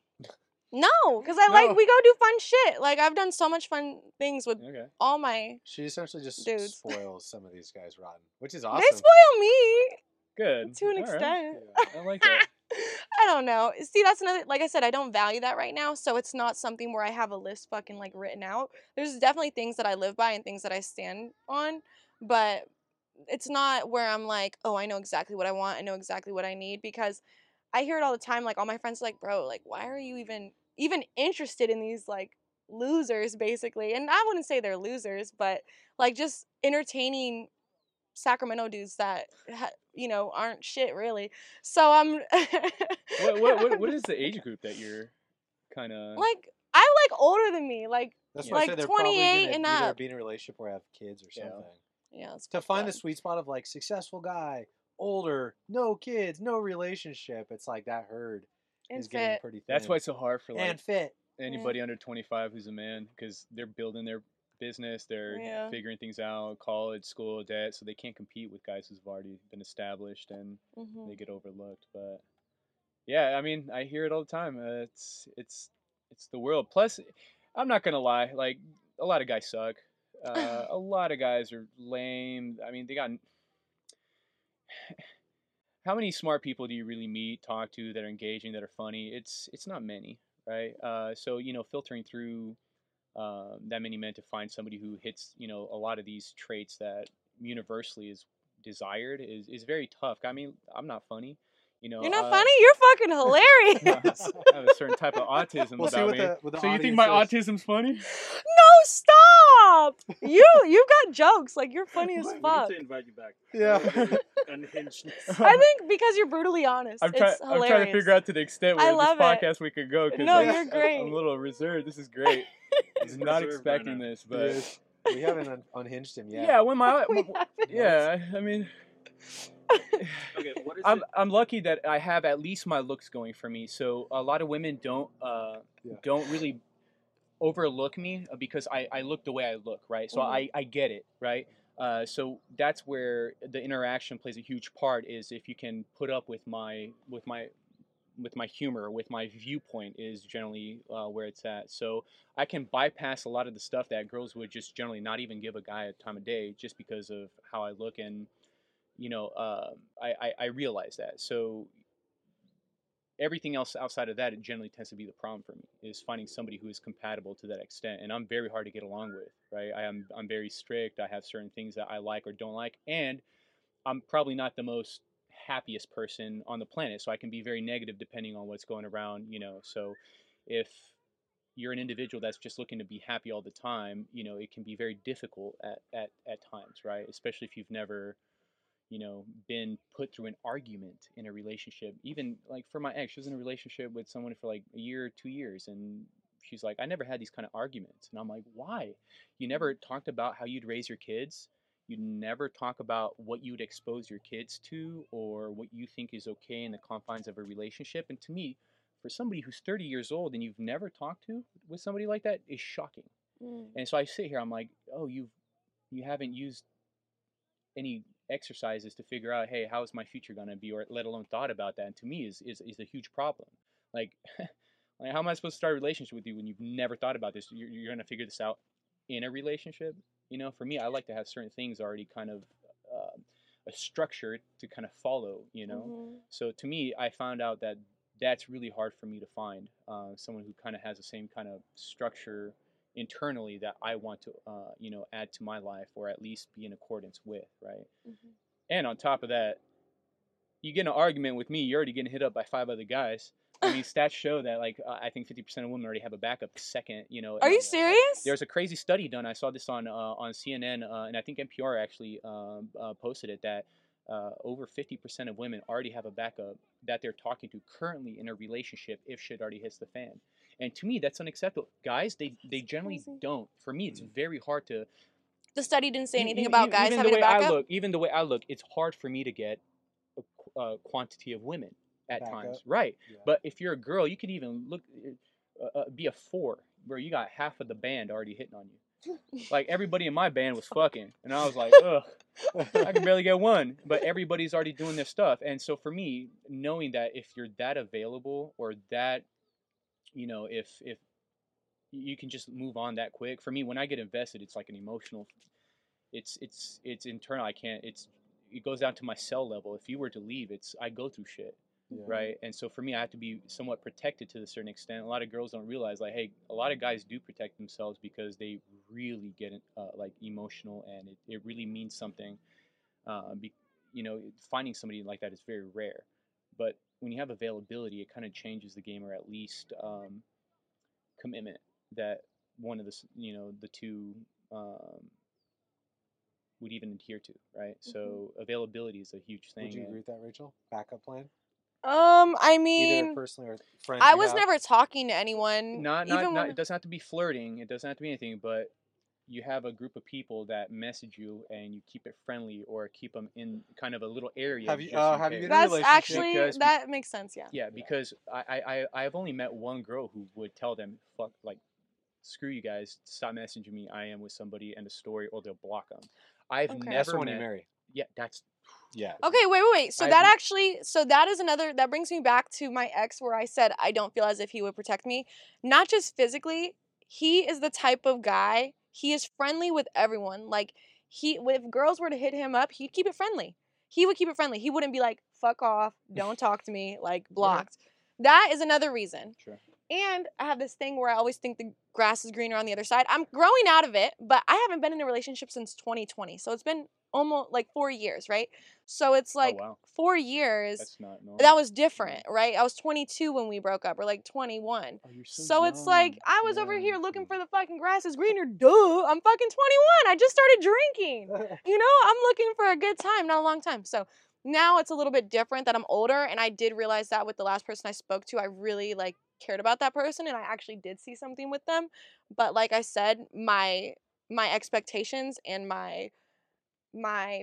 no, because I like No. we go do fun shit. Like I've done so much fun things with Okay. all my. She essentially just Dudes. spoils some of these guys rotten, which is They awesome. spoil me Good. to an All right. extent. I like that. I don't know. See, that's another. Like I said, I don't value that right now, so it's not something where I have a list fucking like written out. There's definitely things that I live by and things that I stand on, but it's not where I'm like, oh, I know exactly what I want. I know exactly what I need because I hear it all the time. Like all my friends are like, bro, like why are you even even interested in these like losers basically? And I wouldn't say they're losers, but like just entertaining Sacramento dudes that ha- you know aren't shit really. So I'm What what what what is the age group that you're kind of? like I like older than me, like That's Yeah. why I like said they're probably twenty-eight gonna and either up. be in a relationship or have kids or Yeah. something. Yeah, it's To find fucked the up. sweet spot of like successful guy, older, no kids, no relationship. It's like that herd And is getting fit. pretty thin. That's why it's so hard for like and fit. anybody under twenty-five who's a man because they're building their business, they're Yeah. figuring things out, college, school, debt, so they can't compete with guys who've already been established and Mhm. they get overlooked. But yeah, I mean, I hear it all the time. Uh, it's it's it's the world. Plus, I'm not gonna lie, like a lot of guys suck. Uh, a lot of guys are lame. I mean, they got. How many smart people do you really meet, talk to that are engaging, that are funny? It's it's not many, right? Uh, so you know, filtering through um, that many men to find somebody who hits you know a lot of these traits that universally is desired is is very tough. I mean, I'm not funny, you know. You're not uh, funny. You're fucking hilarious. I have a certain type of autism We'll see about what me. the what the So you think audience my says. autism's funny? No, stop. You you've got jokes. Like you're funny as We need fuck. to invite you back. Yeah. Unhingedness. I think because you're brutally honest. I'm trying. It's I'm hilarious. trying to figure out to the extent I where this love it. podcast we could go. 'Cause, No, like, you're great. I'm a little reserved. This is great. I was He's not reserved by expecting now. this, but Yes. We haven't un- unhinged him yet. yeah, when my, We my haven't. yeah, I mean. Okay, what is I'm it? I'm lucky that I have at least my looks going for me. So a lot of women don't uh, Yeah. don't really overlook me because I, I look the way I look, right? So Mhm. I, I get it, right? Uh, so that's where the interaction plays a huge part. Is if you can put up with my with my with my humor, with my viewpoint, is generally uh, where it's at. So I can bypass a lot of the stuff that girls would just generally not even give a guy a time of day just because of how I look and you know, uh, I, I, I realize that. So everything else outside of that, it generally tends to be the problem for me, is finding somebody who is compatible to that extent. And I'm very hard to get along with, right? I am, I'm very strict. I have certain things that I like or don't like. And I'm probably not the most happiest person on the planet. So I can be very negative depending on what's going around, you know. So if you're an individual that's just looking to be happy all the time, you know, it can be very difficult at, at, at times, right? Especially if you've never you know, been put through an argument in a relationship. Even like for my ex, she was in a relationship with someone for like a year, two years, and she's like, I never had these kind of arguments. And I'm like, why? You never talked about how you'd raise your kids. you never talk about what you'd expose your kids to or what you think is okay in the confines of a relationship. And to me, for somebody who's thirty years old and you've never talked to with somebody like that is shocking. Mm. And so I sit here, I'm like, oh, you've you haven't used any exercises to figure out, hey, how is my future gonna be, or let alone thought about that. And to me, is is, is a huge problem. Like, like, how am I supposed to start a relationship with you when you've never thought about this? You're, you're gonna figure this out in a relationship. You know, for me, I like to have certain things already kind of uh, a structure to kind of follow. You know, Mhm. so to me, I found out that that's really hard for me to find uh, someone who kind of has the same kind of structure internally that I want to, uh, you know, add to my life or at least be in accordance with, right? Mhm. And on top of that, you get in an argument with me, you're already getting hit up by five other guys. I mean, stats show that, like, uh, I think fifty percent of women already have a backup the second, you know. Are you uh, serious? There's a crazy study done. I saw this on uh, on C N N, uh, and I think N P R actually um, uh, posted it, that uh, over fifty percent of women already have a backup that they're talking to currently in a relationship if shit already hits the fan. And to me, that's unacceptable. Guys, they, they generally crazy. don't. For me, it's very hard to. The study didn't say e- anything e- about e- guys even having the a way I backup. look, even the way I look, it's hard for me to get a qu- uh, quantity of women at Backup. times, right? Yeah. But if you're a girl, you could even look uh, uh, be a four, where you got half of the band already hitting on you. Like, everybody in my band was fucking, and I was like, ugh, I can barely get one. But everybody's already doing their stuff, and so for me, knowing that if you're that available or that, you know, if if you can just move on that quick. For me, when I get invested, it's like an emotional. It's it's it's internal. I can't. It's it goes down to my cell level. If you were to leave, it's I go through shit. Yeah. Right. And so for me, I have to be somewhat protected to a certain extent. A lot of girls don't realize, like, hey, a lot of guys do protect themselves because they really get uh, like emotional, and it, it really means something. Uh, be, you know, finding somebody like that is very rare. But when you have availability, it kind of changes the game, or at least um, commitment that one of the you know the two um, would even adhere to, right? Mm-hmm. So availability is a huge thing. Would you agree with that, Rachel? Backup plan? Um, I Either mean, personally or friends. I you was have? never talking to anyone. Not, not, even not. when It doesn't have to be flirting. It doesn't have to be anything. But you have a group of people that message you, and you keep it friendly, or keep them in kind of a little area. Have you? just Uh, in have you case. been in a that's relationship? actually Because- that makes sense. Yeah. Yeah, because I, I, I, I've only met one girl who would tell them, fuck, like, screw you guys, stop messaging me. I am with somebody, and a story, or they'll block them. I've Okay. never That's the one met. you marry. Yeah, that's Yeah. Okay, wait, wait, wait. So I've- that actually, so that is another, that brings me back to my ex where I said I don't feel as if he would protect me. Not just physically, he is the type of guy, he is friendly with everyone. Like, he, if girls were to hit him up, he'd keep it friendly. He would keep it friendly. He wouldn't be like, fuck off, don't talk to me, like, blocked. That is another reason. Sure. And I have this thing where I always think the grass is greener on the other side. I'm growing out of it, but I haven't been in a relationship since twenty twenty. So it's been almost like four years, right? So it's like oh, wow. four years. That's not normal. That was different, right? I was twenty-two when we broke up, or like twenty-one. Oh, you're so So it's like young. I was over Yeah. here looking for the fucking grass is greener. Duh, I'm fucking twenty-one. I just started drinking. You know, I'm looking for a good time, not a long time. So now it's a little bit different that I'm older, and I did realize that with the last person I spoke to, I really like cared about that person, and I actually did see something with them. But like I said, my my expectations and my my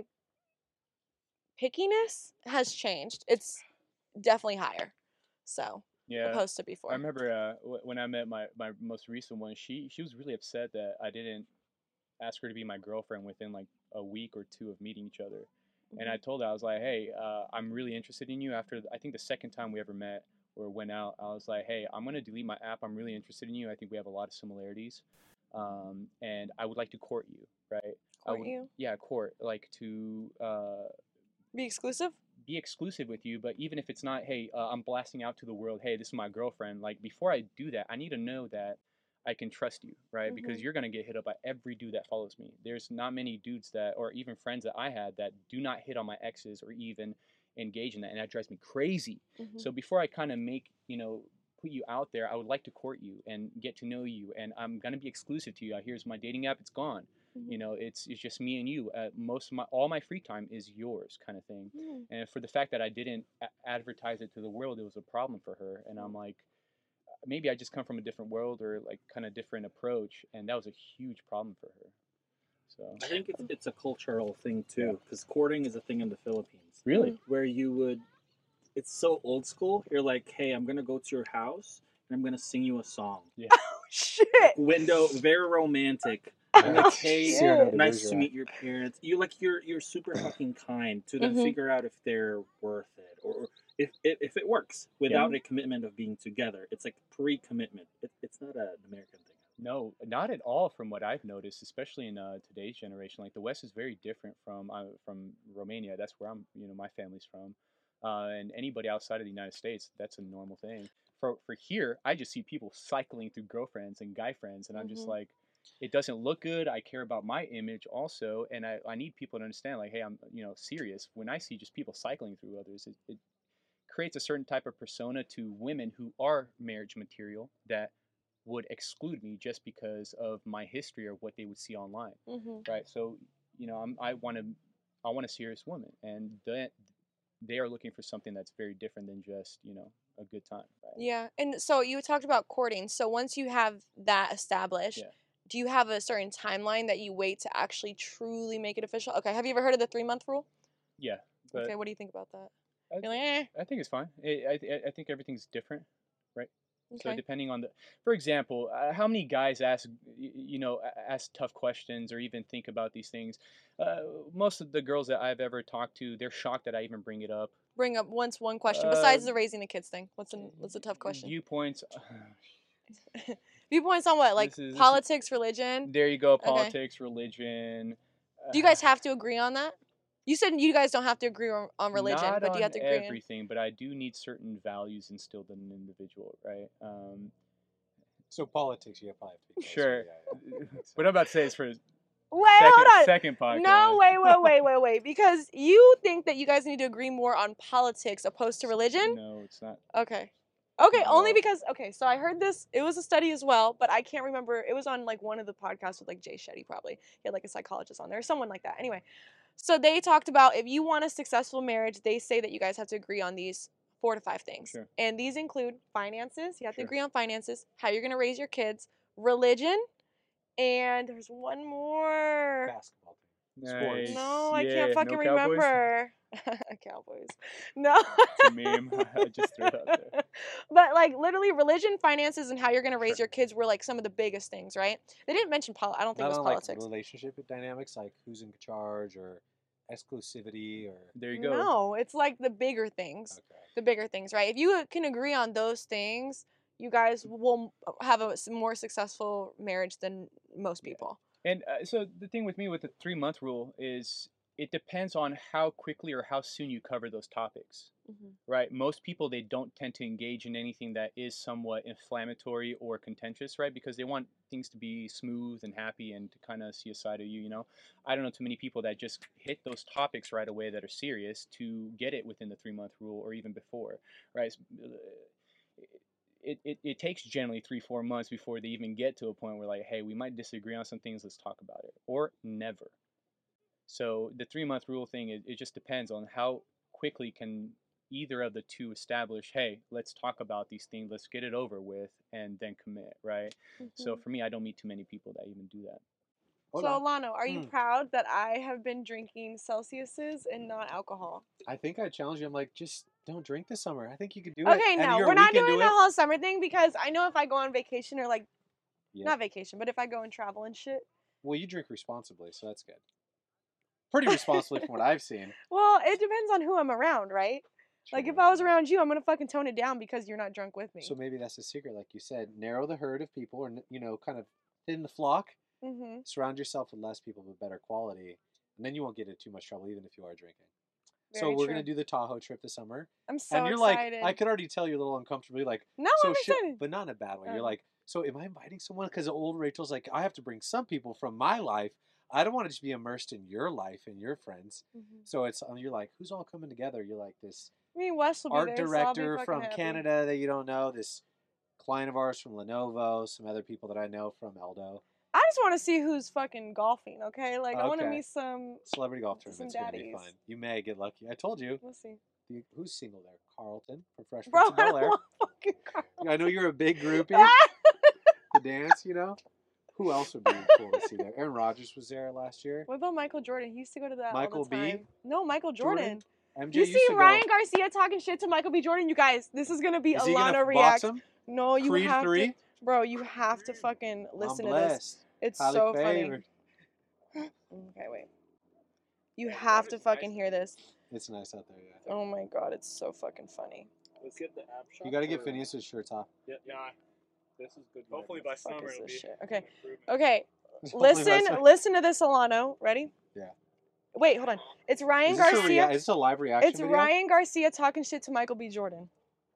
pickiness has changed. It's definitely higher. So Yeah. opposed to before. I remember uh, w- when I met my, my most recent one, she she was really upset that I didn't ask her to be my girlfriend within like a week or two of meeting each other. And I told her, I was like, hey, uh, I'm really interested in you. After, I think the second time we ever met or went out, I was like, hey, I'm going to delete my app. I'm really interested in you. I think we have a lot of similarities. Um, and I would like to court you, right? I Court would, you? Yeah, court. Like to uh, Be exclusive? be exclusive with you. But even if it's not, hey, uh, I'm blasting out to the world, hey, this is my girlfriend. Like, before I do that, I need to know that I can trust you, right? Mhm. Because you're going to get hit up by every dude that follows me. There's not many dudes that, or even friends that I had, that do not hit on my exes or even engage in that. And that drives me crazy. Mhm. So before I kind of make, you know, put you out there, I would like to court you and get to know you. And I'm going to be exclusive to you. Here's my dating app. It's gone. Mhm. You know, it's it's just me and you. Uh, most of my, all my free time is yours, kind of thing. Mm. And for the fact that I didn't a- advertise it to the world, it was a problem for her. And I'm like, maybe I just come from a different world or like kind of different approach, and that was a huge problem for her. So I think it's, it's a cultural thing too, because courting is a thing in the Philippines. really, Where you would, it's so old school. You're like, hey, I'm gonna go to your house and I'm gonna sing you a song. Shit. Window, very romantic. I'm like, hey, Shit. Cyrano de nice to Bergerac. meet your parents. You like you're you're super fucking kind to then Mhm. figure out if they're worth it or if if, if it works without a commitment of being together. It's like pre-commitment. It, it's not an American thing. no, not at all. From what I've noticed, especially in uh, today's generation, like the West is very different from uh, from Romania. That's where I'm, you know, my family's from, uh, and anybody outside of the United States, that's a normal thing. For for here, I just see people cycling through girlfriends and guy friends, and I'm just Mhm. like, it doesn't look good. I care about my image also, and I, I need people to understand, like, hey, I'm, you know, serious. When I see just people cycling through others, it, it creates a certain type of persona to women who are marriage material that would exclude me just because of my history or what they would see online, Mhm. right? So, you know, I'm, I want to, I want a serious woman, and that they are looking for something that's very different than just, you know, a good time, right? Yeah, and so you talked about courting. So once you have that established, Yeah. do you have a certain timeline that you wait to actually truly make it official? Okay, have you ever heard of the three month rule? Yeah, but Okay, what do you think about that? I, You're like, eh. I think it's fine. I, I, I think everything's different, right? So Okay. depending on the, for example, uh, how many guys ask, y- you know, a- ask tough questions or even think about these things? Uh, most of the girls that I've ever talked to, they're shocked that I even bring it up. Bring up once one question Uh, besides the raising the kids thing. What's a what's a tough question? Viewpoints. Viewpoints on what? Like This is- this is- politics, religion. There you go. Okay. Politics, religion. Do you guys have to agree on that? You said you guys don't have to agree on, on religion, Not but do you on have to agree on? everything, but I do need certain values instilled in an individual, right? Um, So politics, you probably have to be closer, sure. yeah, yeah. What I'm about to say is for Wait, second, hold on. second podcast. No, wait, wait, wait, wait, wait. Because you think that you guys need to agree more on politics opposed to religion? No, it's not. Okay. Okay, Not at only all. because okay, so I heard this. It was a study as well, but I can't remember. It was on like one of the podcasts with like Jay Shetty, probably. He had like a psychologist on there, or someone like that. Anyway, so they talked about if you want a successful marriage, they say that you guys have to agree on these four to five things, Sure. and these include finances. You have Sure. to agree on finances, how you're gonna raise your kids, religion, and there's one more. Basketball team. Sports. Nice. No, I Yeah, can't no fucking Cowboys? remember. Cowboys. No. It's a meme. I just threw it out there. But like literally religion, finances, and how you're gonna raise Sure. your kids were like some of the biggest things, right? They didn't mention pol I don't think Not it was on like politics. relationship dynamics, like who's in charge or exclusivity or. There you go. No, it's like the bigger things. Okay. The bigger things, right? If you can agree on those things, you guys will have a s- more successful marriage than most Yeah. people. And uh, so the thing with me with the three month rule is it depends on how quickly or how soon you cover those topics, Mhm. right? Most people, they don't tend to engage in anything that is somewhat inflammatory or contentious, right? Because they want things to be smooth and happy and to kind of see a side of you, you know? I don't know too many people that just hit those topics right away that are serious to get it within the three month rule or even before, right? It, it, it takes generally three, four months before they even get to a point where, like, hey, we might disagree on some things, let's talk about it, or never. So the three month rule thing, it, it just depends on how quickly can either of the two establish, hey, let's talk about these things, let's get it over with, and then commit, right? So Mhm. for me, I don't meet too many people that even do that. So Hola. Alano, are you Mm. proud that I have been drinking Celsiuses and not alcohol? I think I challenged you. I'm like, just don't drink this summer. I think you could do it. Okay, And no, you're we're a not weekend doing do the it. whole summer thing because I know if I go on vacation or like, Yeah. not vacation, but if I go and travel and shit. Well, you drink responsibly, so that's good. Pretty responsibly from what I've seen. Well, it depends on who I'm around, right? Like if True, I was yeah. around you, I'm gonna fucking tone it down because you're not drunk with me. So maybe that's the secret, like you said. Narrow the herd of people, or you know, kind of thin the flock. Mm-hmm. Surround yourself with less people with better quality, and then you won't get into too much trouble, even if you are drinking. so Very we're true. gonna do the Tahoe trip this summer, I'm so and you're excited. like, I could already tell you're a little uncomfortably, like, no, so I'm shit, excited. but not in a bad way. Oh. You're like, so am I inviting someone? Because old Rachel's like, I have to bring some people from my life. I don't want to just be immersed in your life and your friends. Mhm. So it's um, you're like, who's all coming together? You're like this I mean, Wes will be art there, so I'll be director fucking from happy. Canada that you don't know, this client of ours from Lenovo, some other people that I know from Eldo. I just want to see who's fucking golfing. Okay, like I want to Okay. meet some. Celebrity golf Some tournament's gonna be daddies. fun. You may get lucky. I told you. We'll see. The, who's single there? Carlton from Fresh Bro, Prince of I Bel don't Air. want fucking Carl. I know you're a big groupie. The dance, you know. Who else would be cool to see there? Aaron Rodgers was there last year. What about Michael Jordan? He used to go to that Michael all the B? time. No, Michael Jordan. M J You used see to Ryan go. Garcia talking shit to Michael B. Jordan? You guys, this is gonna be Is he Alana gonna reacts. box him? No, you Creed have three? to, bro. You have to fucking I'm listen to this. blessed. It's Highly so favored. funny. Okay, wait. You have to fucking hear this. It's nice out there, yeah. Oh my god, it's so fucking funny. Let's get the app shot. You got to get or- Phineas's shirts off. Yeah, yeah. This is good. Hopefully by Fuck summer is it'll this be. shit? Okay, an improvement. okay. Hopefully by Listen, summer. listen to this, Alano. Ready? Yeah. Wait, hold on. It's Ryan Is this, a Garcia. rea- is this a live reaction It's video? Ryan Garcia talking shit to Michael B. Jordan.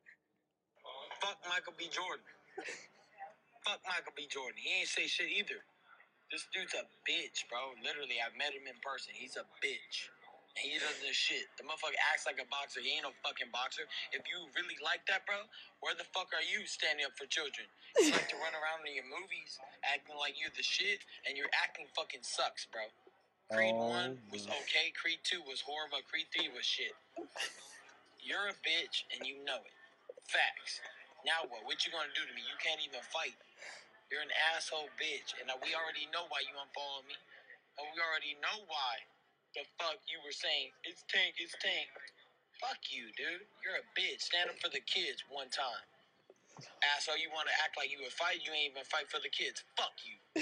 Fuck Michael B. Jordan. Fuck Michael B. Jordan. He ain't say shit either. This dude's a bitch, bro. Literally, I met him in person. He's a bitch. And he does this shit. The motherfucker acts like a boxer. He ain't no fucking boxer. If you really like that, bro, where the fuck are you standing up for children? You like to run around in your movies acting like you're the shit, and your acting fucking sucks, bro. Creed Oh, one was my. okay. Creed two was horrible. Creed three was shit. You're a bitch, and you know it. Facts. Now what? What you gonna do to me? You can't even fight. You're an asshole bitch, and we already know why you unfollowed me. And we already know why the fuck you were saying it's Tank, it's Tank. Fuck you, dude. You're a bitch. Stand up for the kids one time. Asshole, you want to act like you would fight? You ain't even fight for the kids. Fuck you.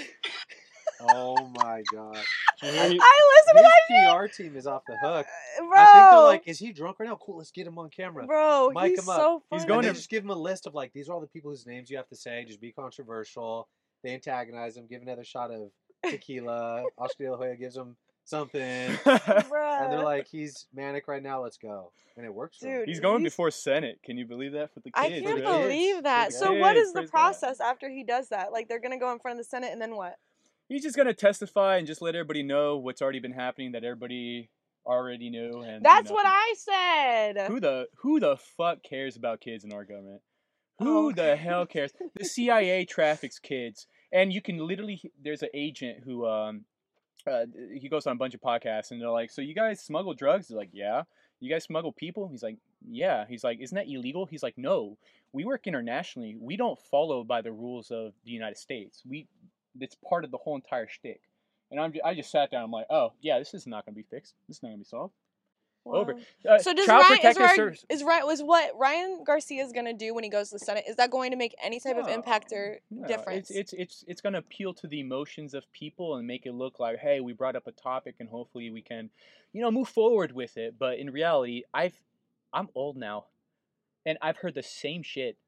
Oh my god. Here I you- listen to His that P R team is off the hook. shit, bro. I think they're like, is he drunk right now? Cool, let's get him on camera. bro, mic he's him up. so funny. He's And going they to- just give him a list of like, these are all the people whose names you have to say. Just be controversial. They antagonize him. Give another shot of tequila. Oscar De La Hoya gives him something. And Bruh. they're like, he's manic right now. Let's go. And it works for him. Dude, He's going he's- before Senate. Can you believe that for the kids? I for can't the right? believe kids. that. For the So what kids, is the praise God. process after he does that? Like they're gonna go in front of the Senate and then what? He's just gonna testify and just let everybody know what's already been happening that everybody already knew. And do That's what nothing. I said. Who the who the fuck cares about kids in our government? Oh, Who okay. the hell cares? The C I A traffics kids, and you can literally. There's an agent who um, uh, he goes on a bunch of podcasts, and they're like, "So you guys smuggle drugs?" They're like, "Yeah." You guys smuggle people? He's like, "Yeah." He's like, "Isn't that illegal?" He's like, "No, we work internationally. We don't follow by the rules of the United States. We, it's part of the whole entire shtick." And I'm, I just sat down. I'm like, "Oh yeah, this is not gonna be fixed. This is not gonna be solved." Over. Wow. Uh, So does Child Ryan is, Protective Ryan Service- is Ryan was what Ryan Garcia is gonna do when he goes to the Senate? Is that going to make any type of No, impact or no, difference? It's it's it's it's going to appeal to the emotions of people and make it look like, hey, we brought up a topic and hopefully we can, you know, move forward with it. But in reality, I've I'm old now, and I've heard the same shit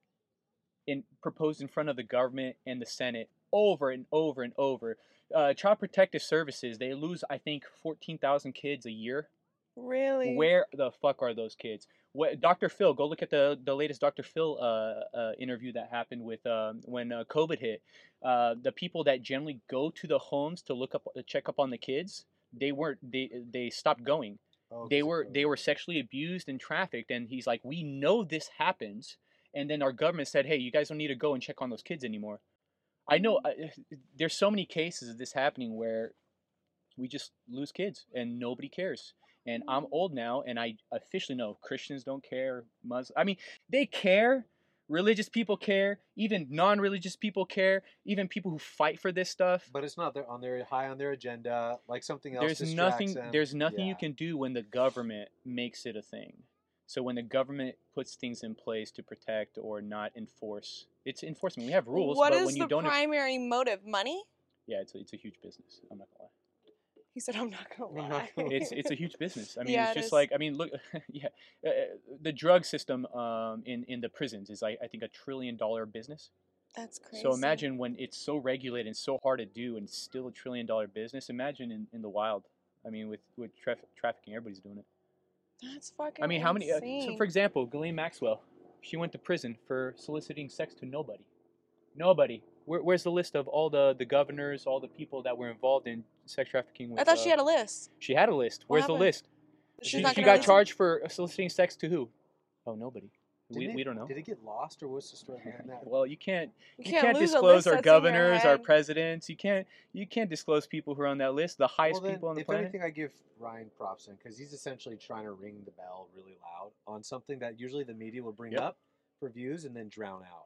in proposed in front of the government and the Senate over and over and over. Uh, Child Protective Services, they lose I think fourteen thousand kids a year. Really? Where the fuck are those kids? What, Doctor Phil, go look at the, the latest Doctor Phil uh, uh, interview that happened with um, when uh, COVID hit. Uh, the people that generally go to the homes to look up, to check up on the kids, they weren't. They they stopped going. Oh, They because were of they were COVID. sexually abused and trafficked. And he's like, we know this happens. And then our government said, hey, you guys don't need to go and check on those kids anymore. I know uh, there's so many cases of this happening where we just lose kids and nobody cares. And I'm old now, and I officially know Christians don't care. Muslims, I mean, they care. Religious people care. Even non-religious people care. Even people who fight for this stuff. But it's not there on their high on their agenda. Like something else. There's distracts nothing. them. There's nothing Yeah. you can do when the government makes it a thing. So when the government puts things in place to protect or not enforce, it's enforcement. We have rules, What but is when you the don't, enf- primary motive? Money? yeah, it's a, it's a huge business. I'm not gonna lie. He said, "I'm not gonna I'm lie." not gonna It's it's a huge business. I mean, Yeah, it's it just is. like I mean, look, yeah, uh, the drug system um, in in the prisons is like I think a trillion dollar business. That's crazy. So imagine when it's so regulated and so hard to do, and it's still a trillion dollar business. Imagine in, in the wild. I mean, with with traf- trafficking, everybody's doing it. That's fucking. I mean, how many? Uh, so insane. for example, Ghislaine Maxwell, she went to prison for soliciting sex to nobody. Nobody. Where, where's the list of all the, the governors, all the people that were involved in sex trafficking? With, I thought uh, she had a list. She had a list. What Where's happened? the list? She's She, not she gonna got release it? charged for soliciting sex to who? Oh, nobody. We, Didn't we it- don't know. Did it get lost or what's the story behind that? Well, you can't You you can't, can't lose a disclose list our that's in your governors, our head. presidents. You can't you can't disclose people who are on that list, the highest Well, then, people on the if planet. anything, I give Ryan props in because he's essentially trying to ring the bell really loud on something that usually the media will bring Yep. up for views and then drown out.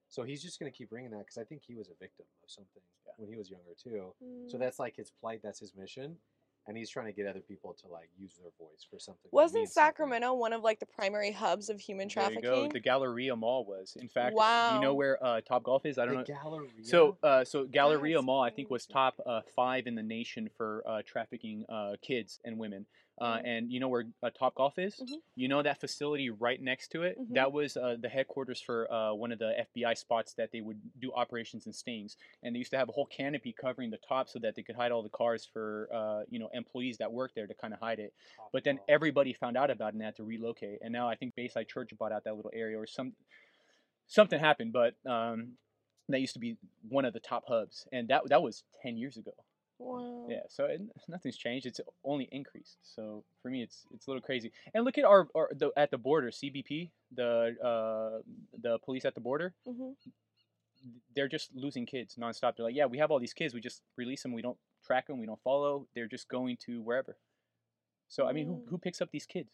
So he's just gonna keep bringing that because I think he was a victim of something Yeah. when he was younger too. So Mm. that's like his plight. That's his mission, and he's trying to get other people to like use their voice for something. that Wasn't means something. Sacramento one of like the primary hubs of human There you trafficking? go. The Galleria Mall was. In fact, do Wow. you know where uh, Top Golf is? I don't The know. Galleria. So, uh, so Galleria That's Mall, I think, was crazy. top uh, five in the nation for uh, trafficking uh, kids and women. Uh, Mm. and you know where uh, Top Golf is? Mhm. You know that facility right next to it? Mhm. That was uh, the headquarters for uh, one of the F B I spots that they would do operations in stings. And they used to have a whole canopy covering the top so that they could hide all the cars for uh, you know employees that work there to kind of hide it. But then everybody found out about it and had to relocate. And now I think Bayside Church bought out that little area or some something happened. But um, that used to be one of the top hubs, and that that was ten years ago. Wow. Yeah, so it, nothing's changed. It's only increased. So for me, it's it's a little crazy. And look at our, our the, at the border, C B P, the uh, the police at the border. hmm They're just losing kids nonstop. They're like, yeah, we have all these kids. We just release them. We don't track them. We don't follow. They're just going to wherever. So I mean, who Mm. who picks up these kids?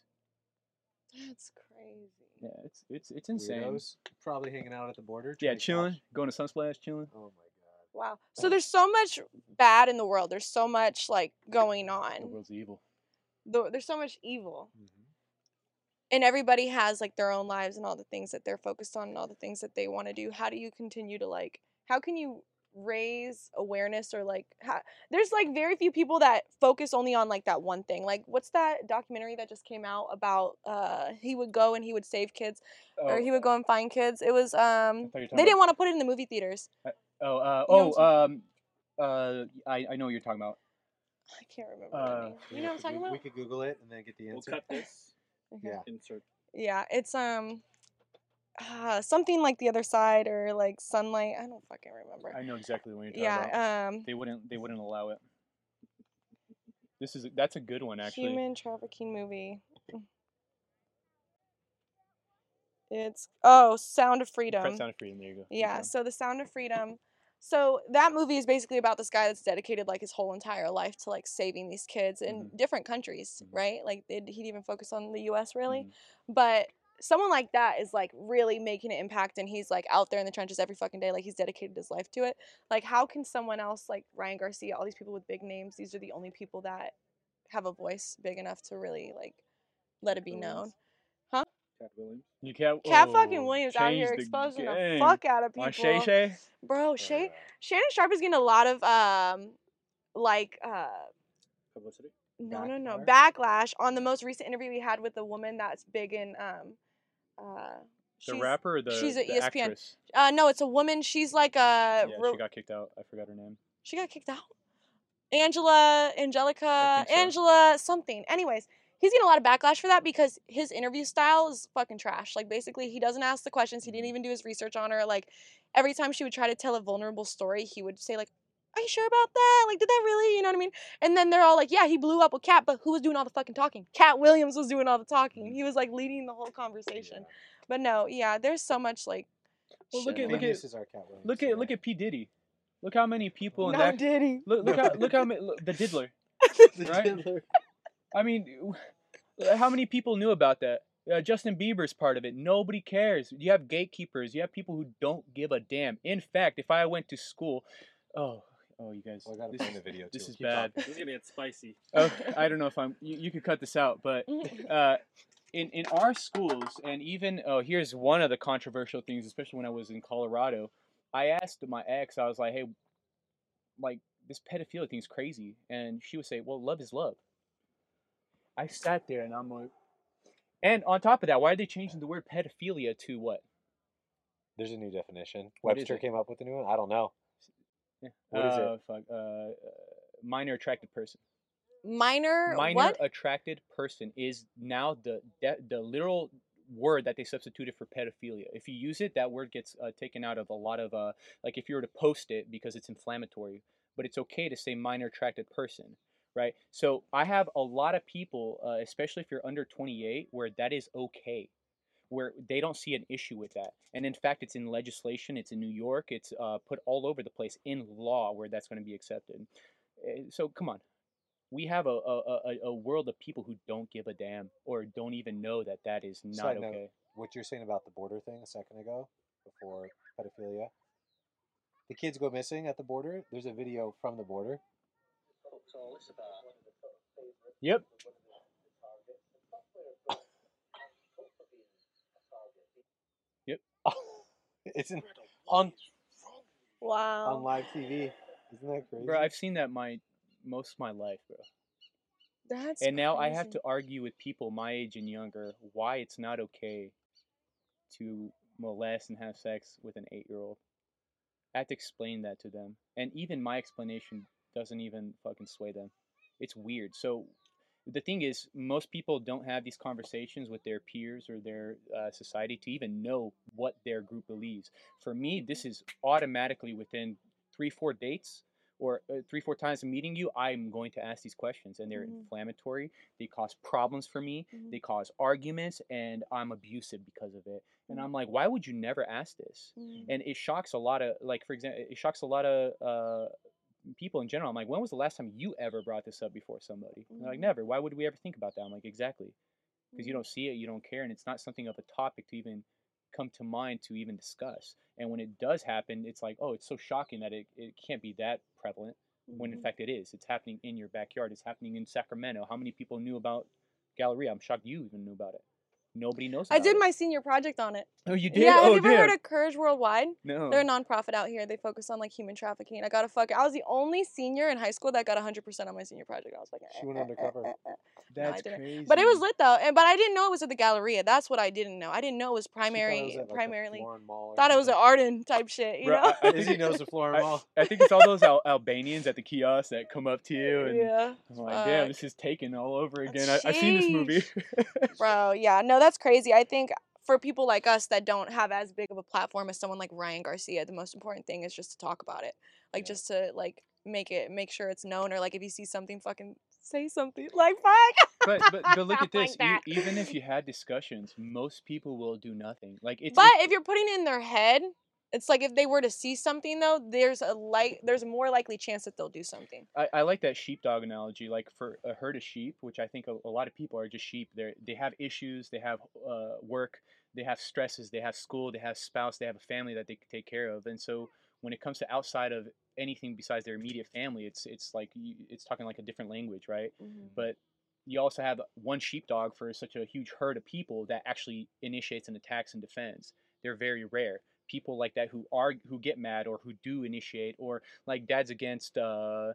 That's crazy. Yeah, it's it's it's insane. Weirdos probably hanging out at the border. Yeah, trying to chilling, catch- going to Sunsplash, chilling. Oh my god. Wow. So there's so much bad in the world. There's so much like going The on. world's evil. The- There's so much evil. Mhm. And everybody has like their own lives and all the things that they're focused on and all the things that they want to do. How do you continue to like how can you raise awareness or like how, there's like very few people that focus only on like that one thing. Like what's that documentary that just came out about uh he would go and he would save kids or he would go and find kids. It was um thought you were talking they didn't about- want to put it in the movie theaters. Oh, uh, You know what oh, I'm um, uh, I, I know what you're talking about. I can't remember Uh, the name. You We know what could I'm talking Goo- about? We could Google it and then get the We'll answer. cut this. Okay. Yeah. Insert. Yeah, it's um uh, something like The Other Side or like Sunlight. I don't fucking remember. I know exactly what you're talking about. Yeah, um They wouldn't. They wouldn't allow it. This is. That's a good one, actually. human trafficking movie. It's oh, Sound of Freedom. Press Sound of Freedom. There you go. Good Yeah, job. so The Sound of Freedom. So that movie is basically about this guy that's dedicated like his whole entire life to like saving these kids in Mhm. different countries, Mhm. right? Like they'd, he'd even focus on the U S really, Mhm. but someone like that is like really making an impact, and he's like out there in the trenches every fucking day, like he's dedicated his life to it. Like how can someone else like Ryan Garcia, all these people with big names, these are the only people that have a voice big enough to really like let it be known. Cat Williams. You can't. Cat oh, fucking Williams out change here the exposing the game. fuck out of people. On Shay Shay. Bro, Oh, Shay yeah. Shannon Sharp is getting a lot of um like uh Publicity. no no no Backfire? backlash on the most recent interview we had with the woman that's big in um uh The she's- rapper or the, she's a the E S P N. actress? uh no it's a woman, she's like a Yeah, ro- she got kicked out. I forgot her name. she got kicked out. Angela Angelica think so. Angela something. Anyways, he's getting a lot of backlash for that because his interview style is fucking trash. Like basically he doesn't ask the questions, he didn't Mhm. even do his research on her. Like every time she would try to tell a vulnerable story, he would say like, are you sure about that? Like, did that really? You know what I mean? And then they're all like, yeah, he blew up with Cat, but who was doing all the fucking talking? Cat Williams was doing all the talking. He was like leading the whole conversation. Yeah. But no, yeah, there's so much like. Well, look shit at- in look there. at- This is our Cat Williams. Look at look at P Diddy. Look how many people in No that. Diddy. Look look how look how many look, the diddler. The right? Diddler. I mean, how many people knew about that? Uh, Justin Bieber's part of it. Nobody cares. You have gatekeepers. You have people who don't give a damn. In fact, if I went to school, oh, oh, you guys, Well, I gotta this, find the video too. this is Keep bad. talking. This is gonna get spicy. Oh, I don't know if I'm. You, you could cut this out, but uh, in in our schools, and even oh, here's one of the controversial things, especially when I was in Colorado. I asked my ex, I was like, hey, like this pedophilia thing's crazy, and she would say, well, love is love. I sat there and I'm like, and on top of that, why are they changing the word pedophilia to what? There's a new definition. What is Webster it? came up with a new one. I don't know. What is it? uh, Fuck, uh, uh, minor attracted person. Minor, Minor what? attracted person is now the de- the literal word that they substituted for pedophilia. If you use it, that word gets uh, taken out of a lot of uh, like if you were to post it because it's inflammatory. But it's okay to say minor attracted person, right? So I have a lot of people, uh, especially if you're under twenty-eight, where that is okay, where they don't see an issue with that. And in fact, it's in legislation. It's in New York. It's uh, put all over the place in law where that's going to be accepted. Uh, So come on. We have a, a, a, a world of people who don't give a damn or don't even know that that is not Side note, okay. what you're saying about the border thing a second ago, before pedophilia. The kids go missing at the border. There's a video from the border. Yep. Yep. It's in, on Wow. on live T V. Isn't that crazy? Bro, I've seen that my most of my life, bro. That's And now I have crazy. to argue with people my age and younger why it's not okay to molest and have sex with an eight-year-old. I have to explain that to them. And even my explanation doesn't even fucking sway them. It's weird. So the thing is, most people don't have these conversations with their peers or their uh, society to even know what their group believes. For me, this is automatically within three, four dates or uh, three, four times of meeting you, I'm going to ask these questions, and they're Mhm. inflammatory. They cause problems for me. Mhm. They cause arguments, and I'm abusive because of it. And Mhm. I'm like, why would you never ask this? Mhm. And it shocks a lot of, like, for example, it shocks a lot of uh, people in general. I'm like, when was the last time you ever brought this up before somebody? And they're like, Mhm. never. Why would we ever think about that? I'm like, exactly, because you Mhm. don't see it, you don't care, and it's not something of a topic to even come to mind to even discuss. And when it does happen, it's like, oh, it's so shocking that it, it can't be that prevalent, when in Mhm. fact it is. It's happening in your backyard. It's happening in Sacramento. How many people knew about Galleria? I'm shocked you even knew about it. Nobody knows I about did it. my senior project on it. Oh, you did? Yeah, have Oh, you ever heard damn. of Courage Worldwide? No. They're a nonprofit out here. They focus on like human trafficking. I got a fuck. I was the only senior in high school that got one hundred percent on my senior project. I was like, eh, She went eh, undercover. eh, eh, eh. That's no, I didn't. crazy. But it was lit though, and but I didn't know it was at the Galleria. That's what I didn't know. I didn't know it was She thought it primary, was at, like, a primarily. Florin Mall or Thought it was an something. Arden type shit, you Bro, know? I, I Izzy think knows the Florin I, Mall. I think it's all those Al- Albanians at the kiosk that come up to you and yeah. I'm like, damn, fuck. this is taken all over again. I, I've seen this movie. Bro, yeah, no, that's crazy. I think for people like us that don't have as big of a platform as someone like Ryan Garcia, the most important thing is just to talk about it. Like Yeah. just to like make it make sure it's known, or like if you see something, fucking say something. Like fuck. but but but look at Like this. E- that. even if you had discussions, most people will do nothing. Like it's But it- if you're putting it in their head, it's like if they were to see something though, there's a like there's a more likely chance that they'll do something. I, I like that sheepdog analogy. Like for a herd of sheep, which I think a, a lot of people are just sheep. They they have issues. They have uh, work. They have stresses. They have school. They have spouse. They have a family that they can take care of. And so when it comes to outside of anything besides their immediate family, it's it's like you, it's talking like a different language, right? But you also have one sheepdog for such a huge herd of people that actually initiates and attacks and defends. They're very rare. People like that who are who get mad or who do initiate, or like Dad's Against uh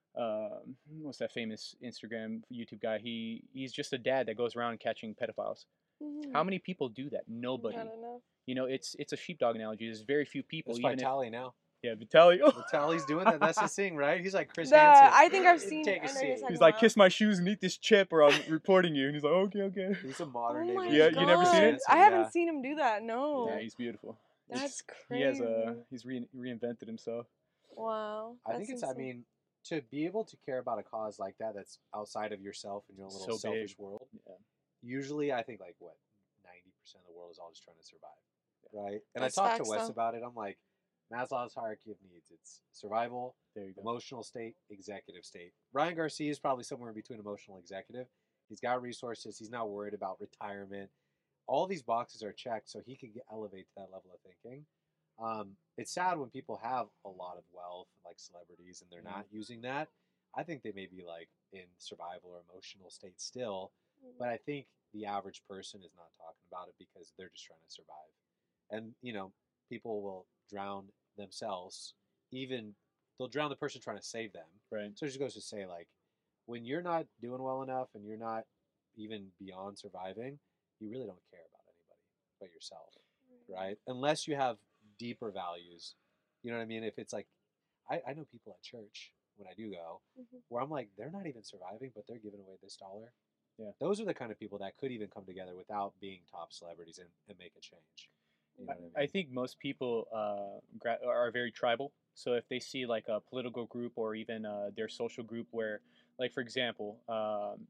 uh what's that famous Instagram YouTube guy? He he's just a dad that goes around catching pedophiles. Mhm. How many people do that? Nobody. I don't know. You know, it's it's a sheepdog analogy. There's very few people. It's even Vitali now. if yeah, Vitaly. Oh. Vitali's doing that. That's his thing, right? He's like Chris The- Hansen. I think I've He'd seen- Take I a know you're seat. talking He's like, about- kiss my shoes and eat this chip, or I'm reporting you. And he's like, okay, okay. He's a modern Oh day. my version Yeah, of you never Chris seen it? Hansen, I haven't yeah. seen him do that. No. Yeah, he's beautiful. That's He crazy. has uh he's re- reinvented himself. Wow. I think that's it's. I insane. mean, to be able to care about a cause like that, that's outside of yourself and your own little So selfish big. world. Yeah. Usually, I think like what ninety percent of the world is all just trying to survive, right? And That's I talked facts, to Wes though. about it. I'm like, Maslow's hierarchy of needs. It's survival, There you go. emotional state, executive state. Ryan Garcia is probably somewhere in between emotional and executive. He's got resources. He's not worried about retirement. All these boxes are checked, so he can get, elevate to that level of thinking. Um, it's sad when people have a lot of wealth, like celebrities, and they're not using that. I think they may be like in survival or emotional state still, but I think the average person is not talking about it because they're just trying to survive. And you know, people will drown themselves. Even they'll drown the person trying to save them. Right. So it just goes to say, like, when you're not doing well enough and you're not even beyond surviving, you really don't care about anybody but yourself, right? Unless you have deeper values. You know what I mean? If it's like, I, I know people at church when I do go, Mhm. where I'm like, they're not even surviving, but they're giving away this dollar. Yeah. Those are the kind of people that could even come together without being top celebrities and, and make a change. You know I, what I mean? I think most people uh, gra- are very tribal. So if they see like a political group or even uh, their social group where, like for example, um,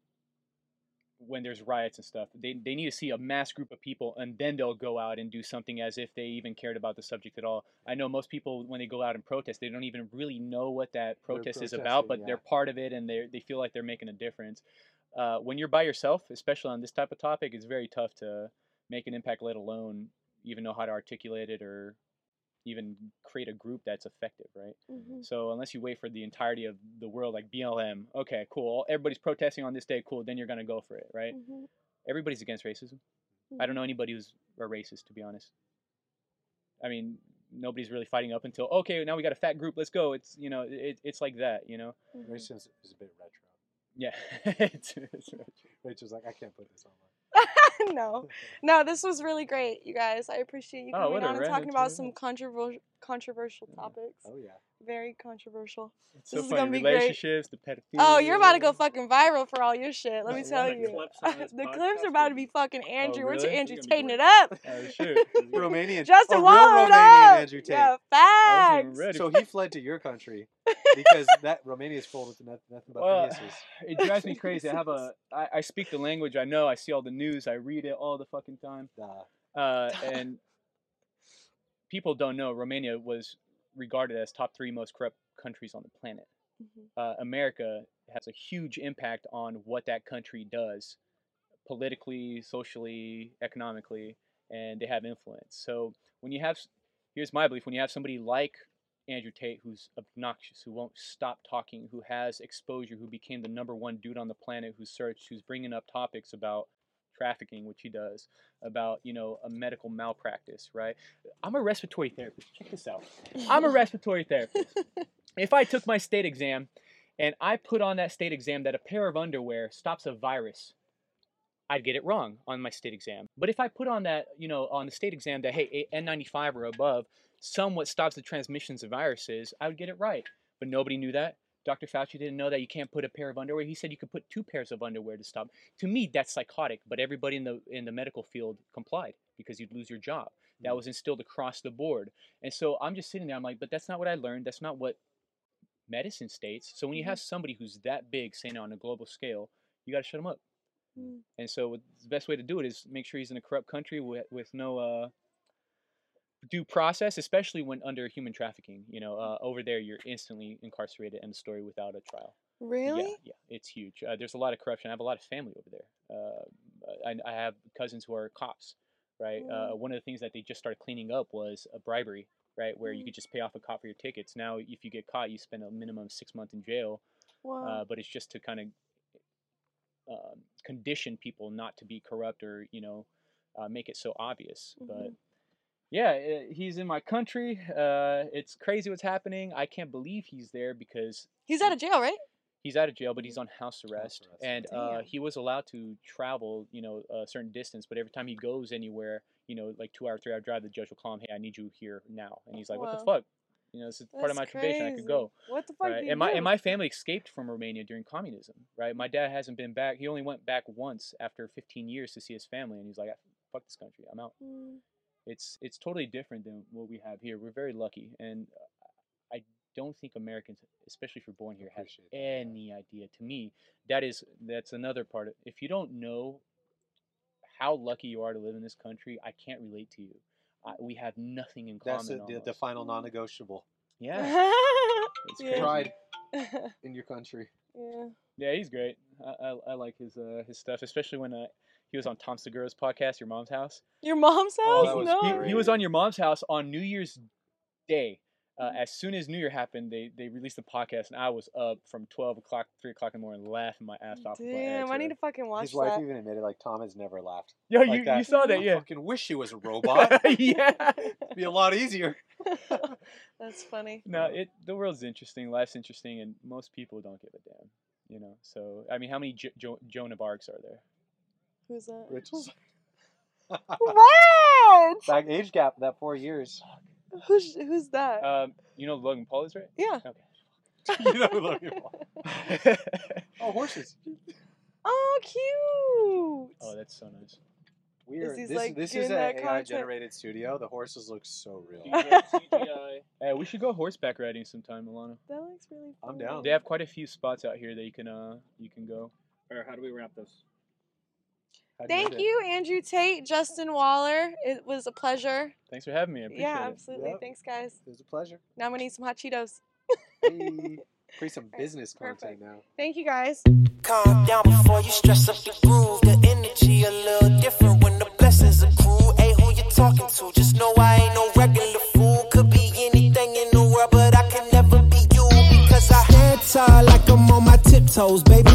when there's riots and stuff, they, they need to see a mass group of people and then they'll go out and do something as if they even cared about the subject at all. I know most people, when they go out and protest, they don't even really know what that protest is about, but protesting, they're yeah. part of it and they they feel like they're making a difference. Uh, when you're by yourself, especially on this type of topic, it's very tough to make an impact, let alone even know how to articulate it or even create a group that's effective, right? Mhm. So unless you wait for the entirety of the world, like B L M, okay, cool, everybody's protesting on this day, cool, then you're gonna go for it, right? Mhm. Everybody's against racism. I don't know anybody who's a racist, to be honest. I mean, nobody's really fighting up until, okay, now we got a fat group, let's go. It's, you know, it, it's like that, you know? Mhm. Racism is a bit retro. Yeah. it's, it's, Rachel's like, I can't put this online. No, no, this was really great, you guys. I appreciate you Oh, coming what a on and random talking about turn. some controversial controversial topics. Oh yeah. Very controversial. it's This so is funny. gonna be great. Relationships, the pedophilia. Oh, you're about to go fucking viral for all your shit. Let me One tell of the you. clips on this The podcast clips are about to will be be- fucking Andrew. We're really? to Andrew It's gonna Tating be it great. up. Oh, shit. Romanian. Justin a real Waller it Romanian up. Andrew Tate. Yeah, I wasn't facts. even ready. So he fled to your country because that Romania is full with nothing, nothing but Well, penises. it drives me crazy. I have a, I, I speak the language. I know. I see all the news. I read it all the fucking time. Duh. Uh, and people don't know Romania was regarded as top three most corrupt countries on the planet. Mhm. Uh, America has a huge impact on what that country does, politically, socially, economically, and they have influence. So when you have, here's my belief: when you have somebody like Andrew Tate, who's obnoxious, who won't stop talking, who has exposure, who became the number one dude on the planet, who's searched, who's bringing up topics about trafficking, which he does, about, you know, a medical malpractice, right? I'm a respiratory therapist. Check this out. I'm a respiratory therapist. If I took my state exam and I put on that state exam that a pair of underwear stops a virus, I'd get it wrong on my state exam. But if I put on that, you know, on the state exam that, hey, N ninety-five or above somewhat stops the transmissions of viruses, I would get it right. But nobody knew that. Doctor Fauci didn't know that you can't put a pair of underwear. He said you could put two pairs of underwear to stop. To me, that's psychotic. But everybody in the in the medical field complied because you'd lose your job. That was instilled across the board. And so I'm just sitting there. I'm like, but that's not what I learned. That's not what medicine states. So when you have somebody who's that big saying it on a global scale, you got to shut him up. Mm. And so the best way to do it is make sure he's in a corrupt country with, with no uh, due process, especially when under human trafficking. You know, uh, over there, you're instantly incarcerated, end of story, without a trial. Really? Yeah, yeah, it's huge. Uh, there's a lot of corruption. I have a lot of family over there. Uh, I, I have cousins who are cops, right? Uh, one of the things that they just started cleaning up was a bribery, right? Where you could just pay off a cop for your tickets. Now, if you get caught, you spend a minimum of six months in jail. Wow. Uh, but it's just to kind of um, condition people not to be corrupt or, you know, uh, make it so obvious. Mhm. But yeah, uh, he's in my country. Uh, it's crazy what's happening. I can't believe he's there because He's out of jail, right? he's out of jail, but he's on house arrest. arrest. And uh, Damn. he was allowed to travel, you know, a certain distance. But every time he goes anywhere, you know, like two hour, three hour drive, the judge will call him, hey, I need you here now. And he's like, what the Wow. fuck? You know, this is part of my That's probation. I could crazy. go. What the fuck Right? did you And my do? and my family escaped from Romania during communism. Right? My dad hasn't been back. He only went back once after fifteen years to see his family, and he's like, "Fuck this country, I'm out." Mm. It's it's totally different than what we have here. We're very lucky, and uh, I don't think Americans, especially if you're born here, have Appreciate that, yeah. any idea. To me, that is that's another part of. If you don't know how lucky you are to live in this country, I can't relate to you. I, we have nothing in That's common. the, the, the almost. final non-negotiable. Yeah, it's Yeah. crazy. Pride in your country. Yeah. Yeah, he's great. I, I, I like his uh, his stuff, especially when uh, he was on Tom Segura's podcast, Your Mom's House. Your mom's house? Oh, that was no. He, he was on Your Mom's House on New Year's Day. Uh, as soon as New Year happened, they, they released the podcast, and I was up from twelve o'clock, three o'clock in the morning, laughing my ass off. with my Damn, ex, I need right? to fucking watch His wife that. even admitted, like, Tom has never laughed. Yo, like you, that. you saw that, I yeah. fucking wish she was a robot. Yeah. It'd be a lot easier. That's funny. No, it the world's interesting, life's interesting, and most people don't give a damn. You know, so I mean, how many jo- jo- Joan of Arcs are there? Who's that? Rachel's What? back age gap, that four years. Who's who's that? Um, you know Logan Paul is, right? yeah. Okay. You know who Logan Paul. Oh, horses. Oh, cute. Oh, that's so nice. We are, he's, this like, this getting is an that A I content. generated studio. The horses look so real. C G I. Hey, we should go horseback riding sometime, Milano. That looks really fun. I'm down. They have quite a few spots out here that you can uh you can go. Or how do we wrap this? How'd end Thank it? you, Andrew Tate, Justin Waller. It was a pleasure. Thanks for having me. I appreciate Yeah, it. absolutely. Yep. Thanks, guys. It was a pleasure. Now I'm gonna eat some hot Cheetos. Hey, create some business Perfect. content now. Thank you, guys. Calm down before you stress up the groove. The energy a little different when the blessings accrue. Hey, who you talking to? Just know I ain't no regular fool. Could be toes, baby.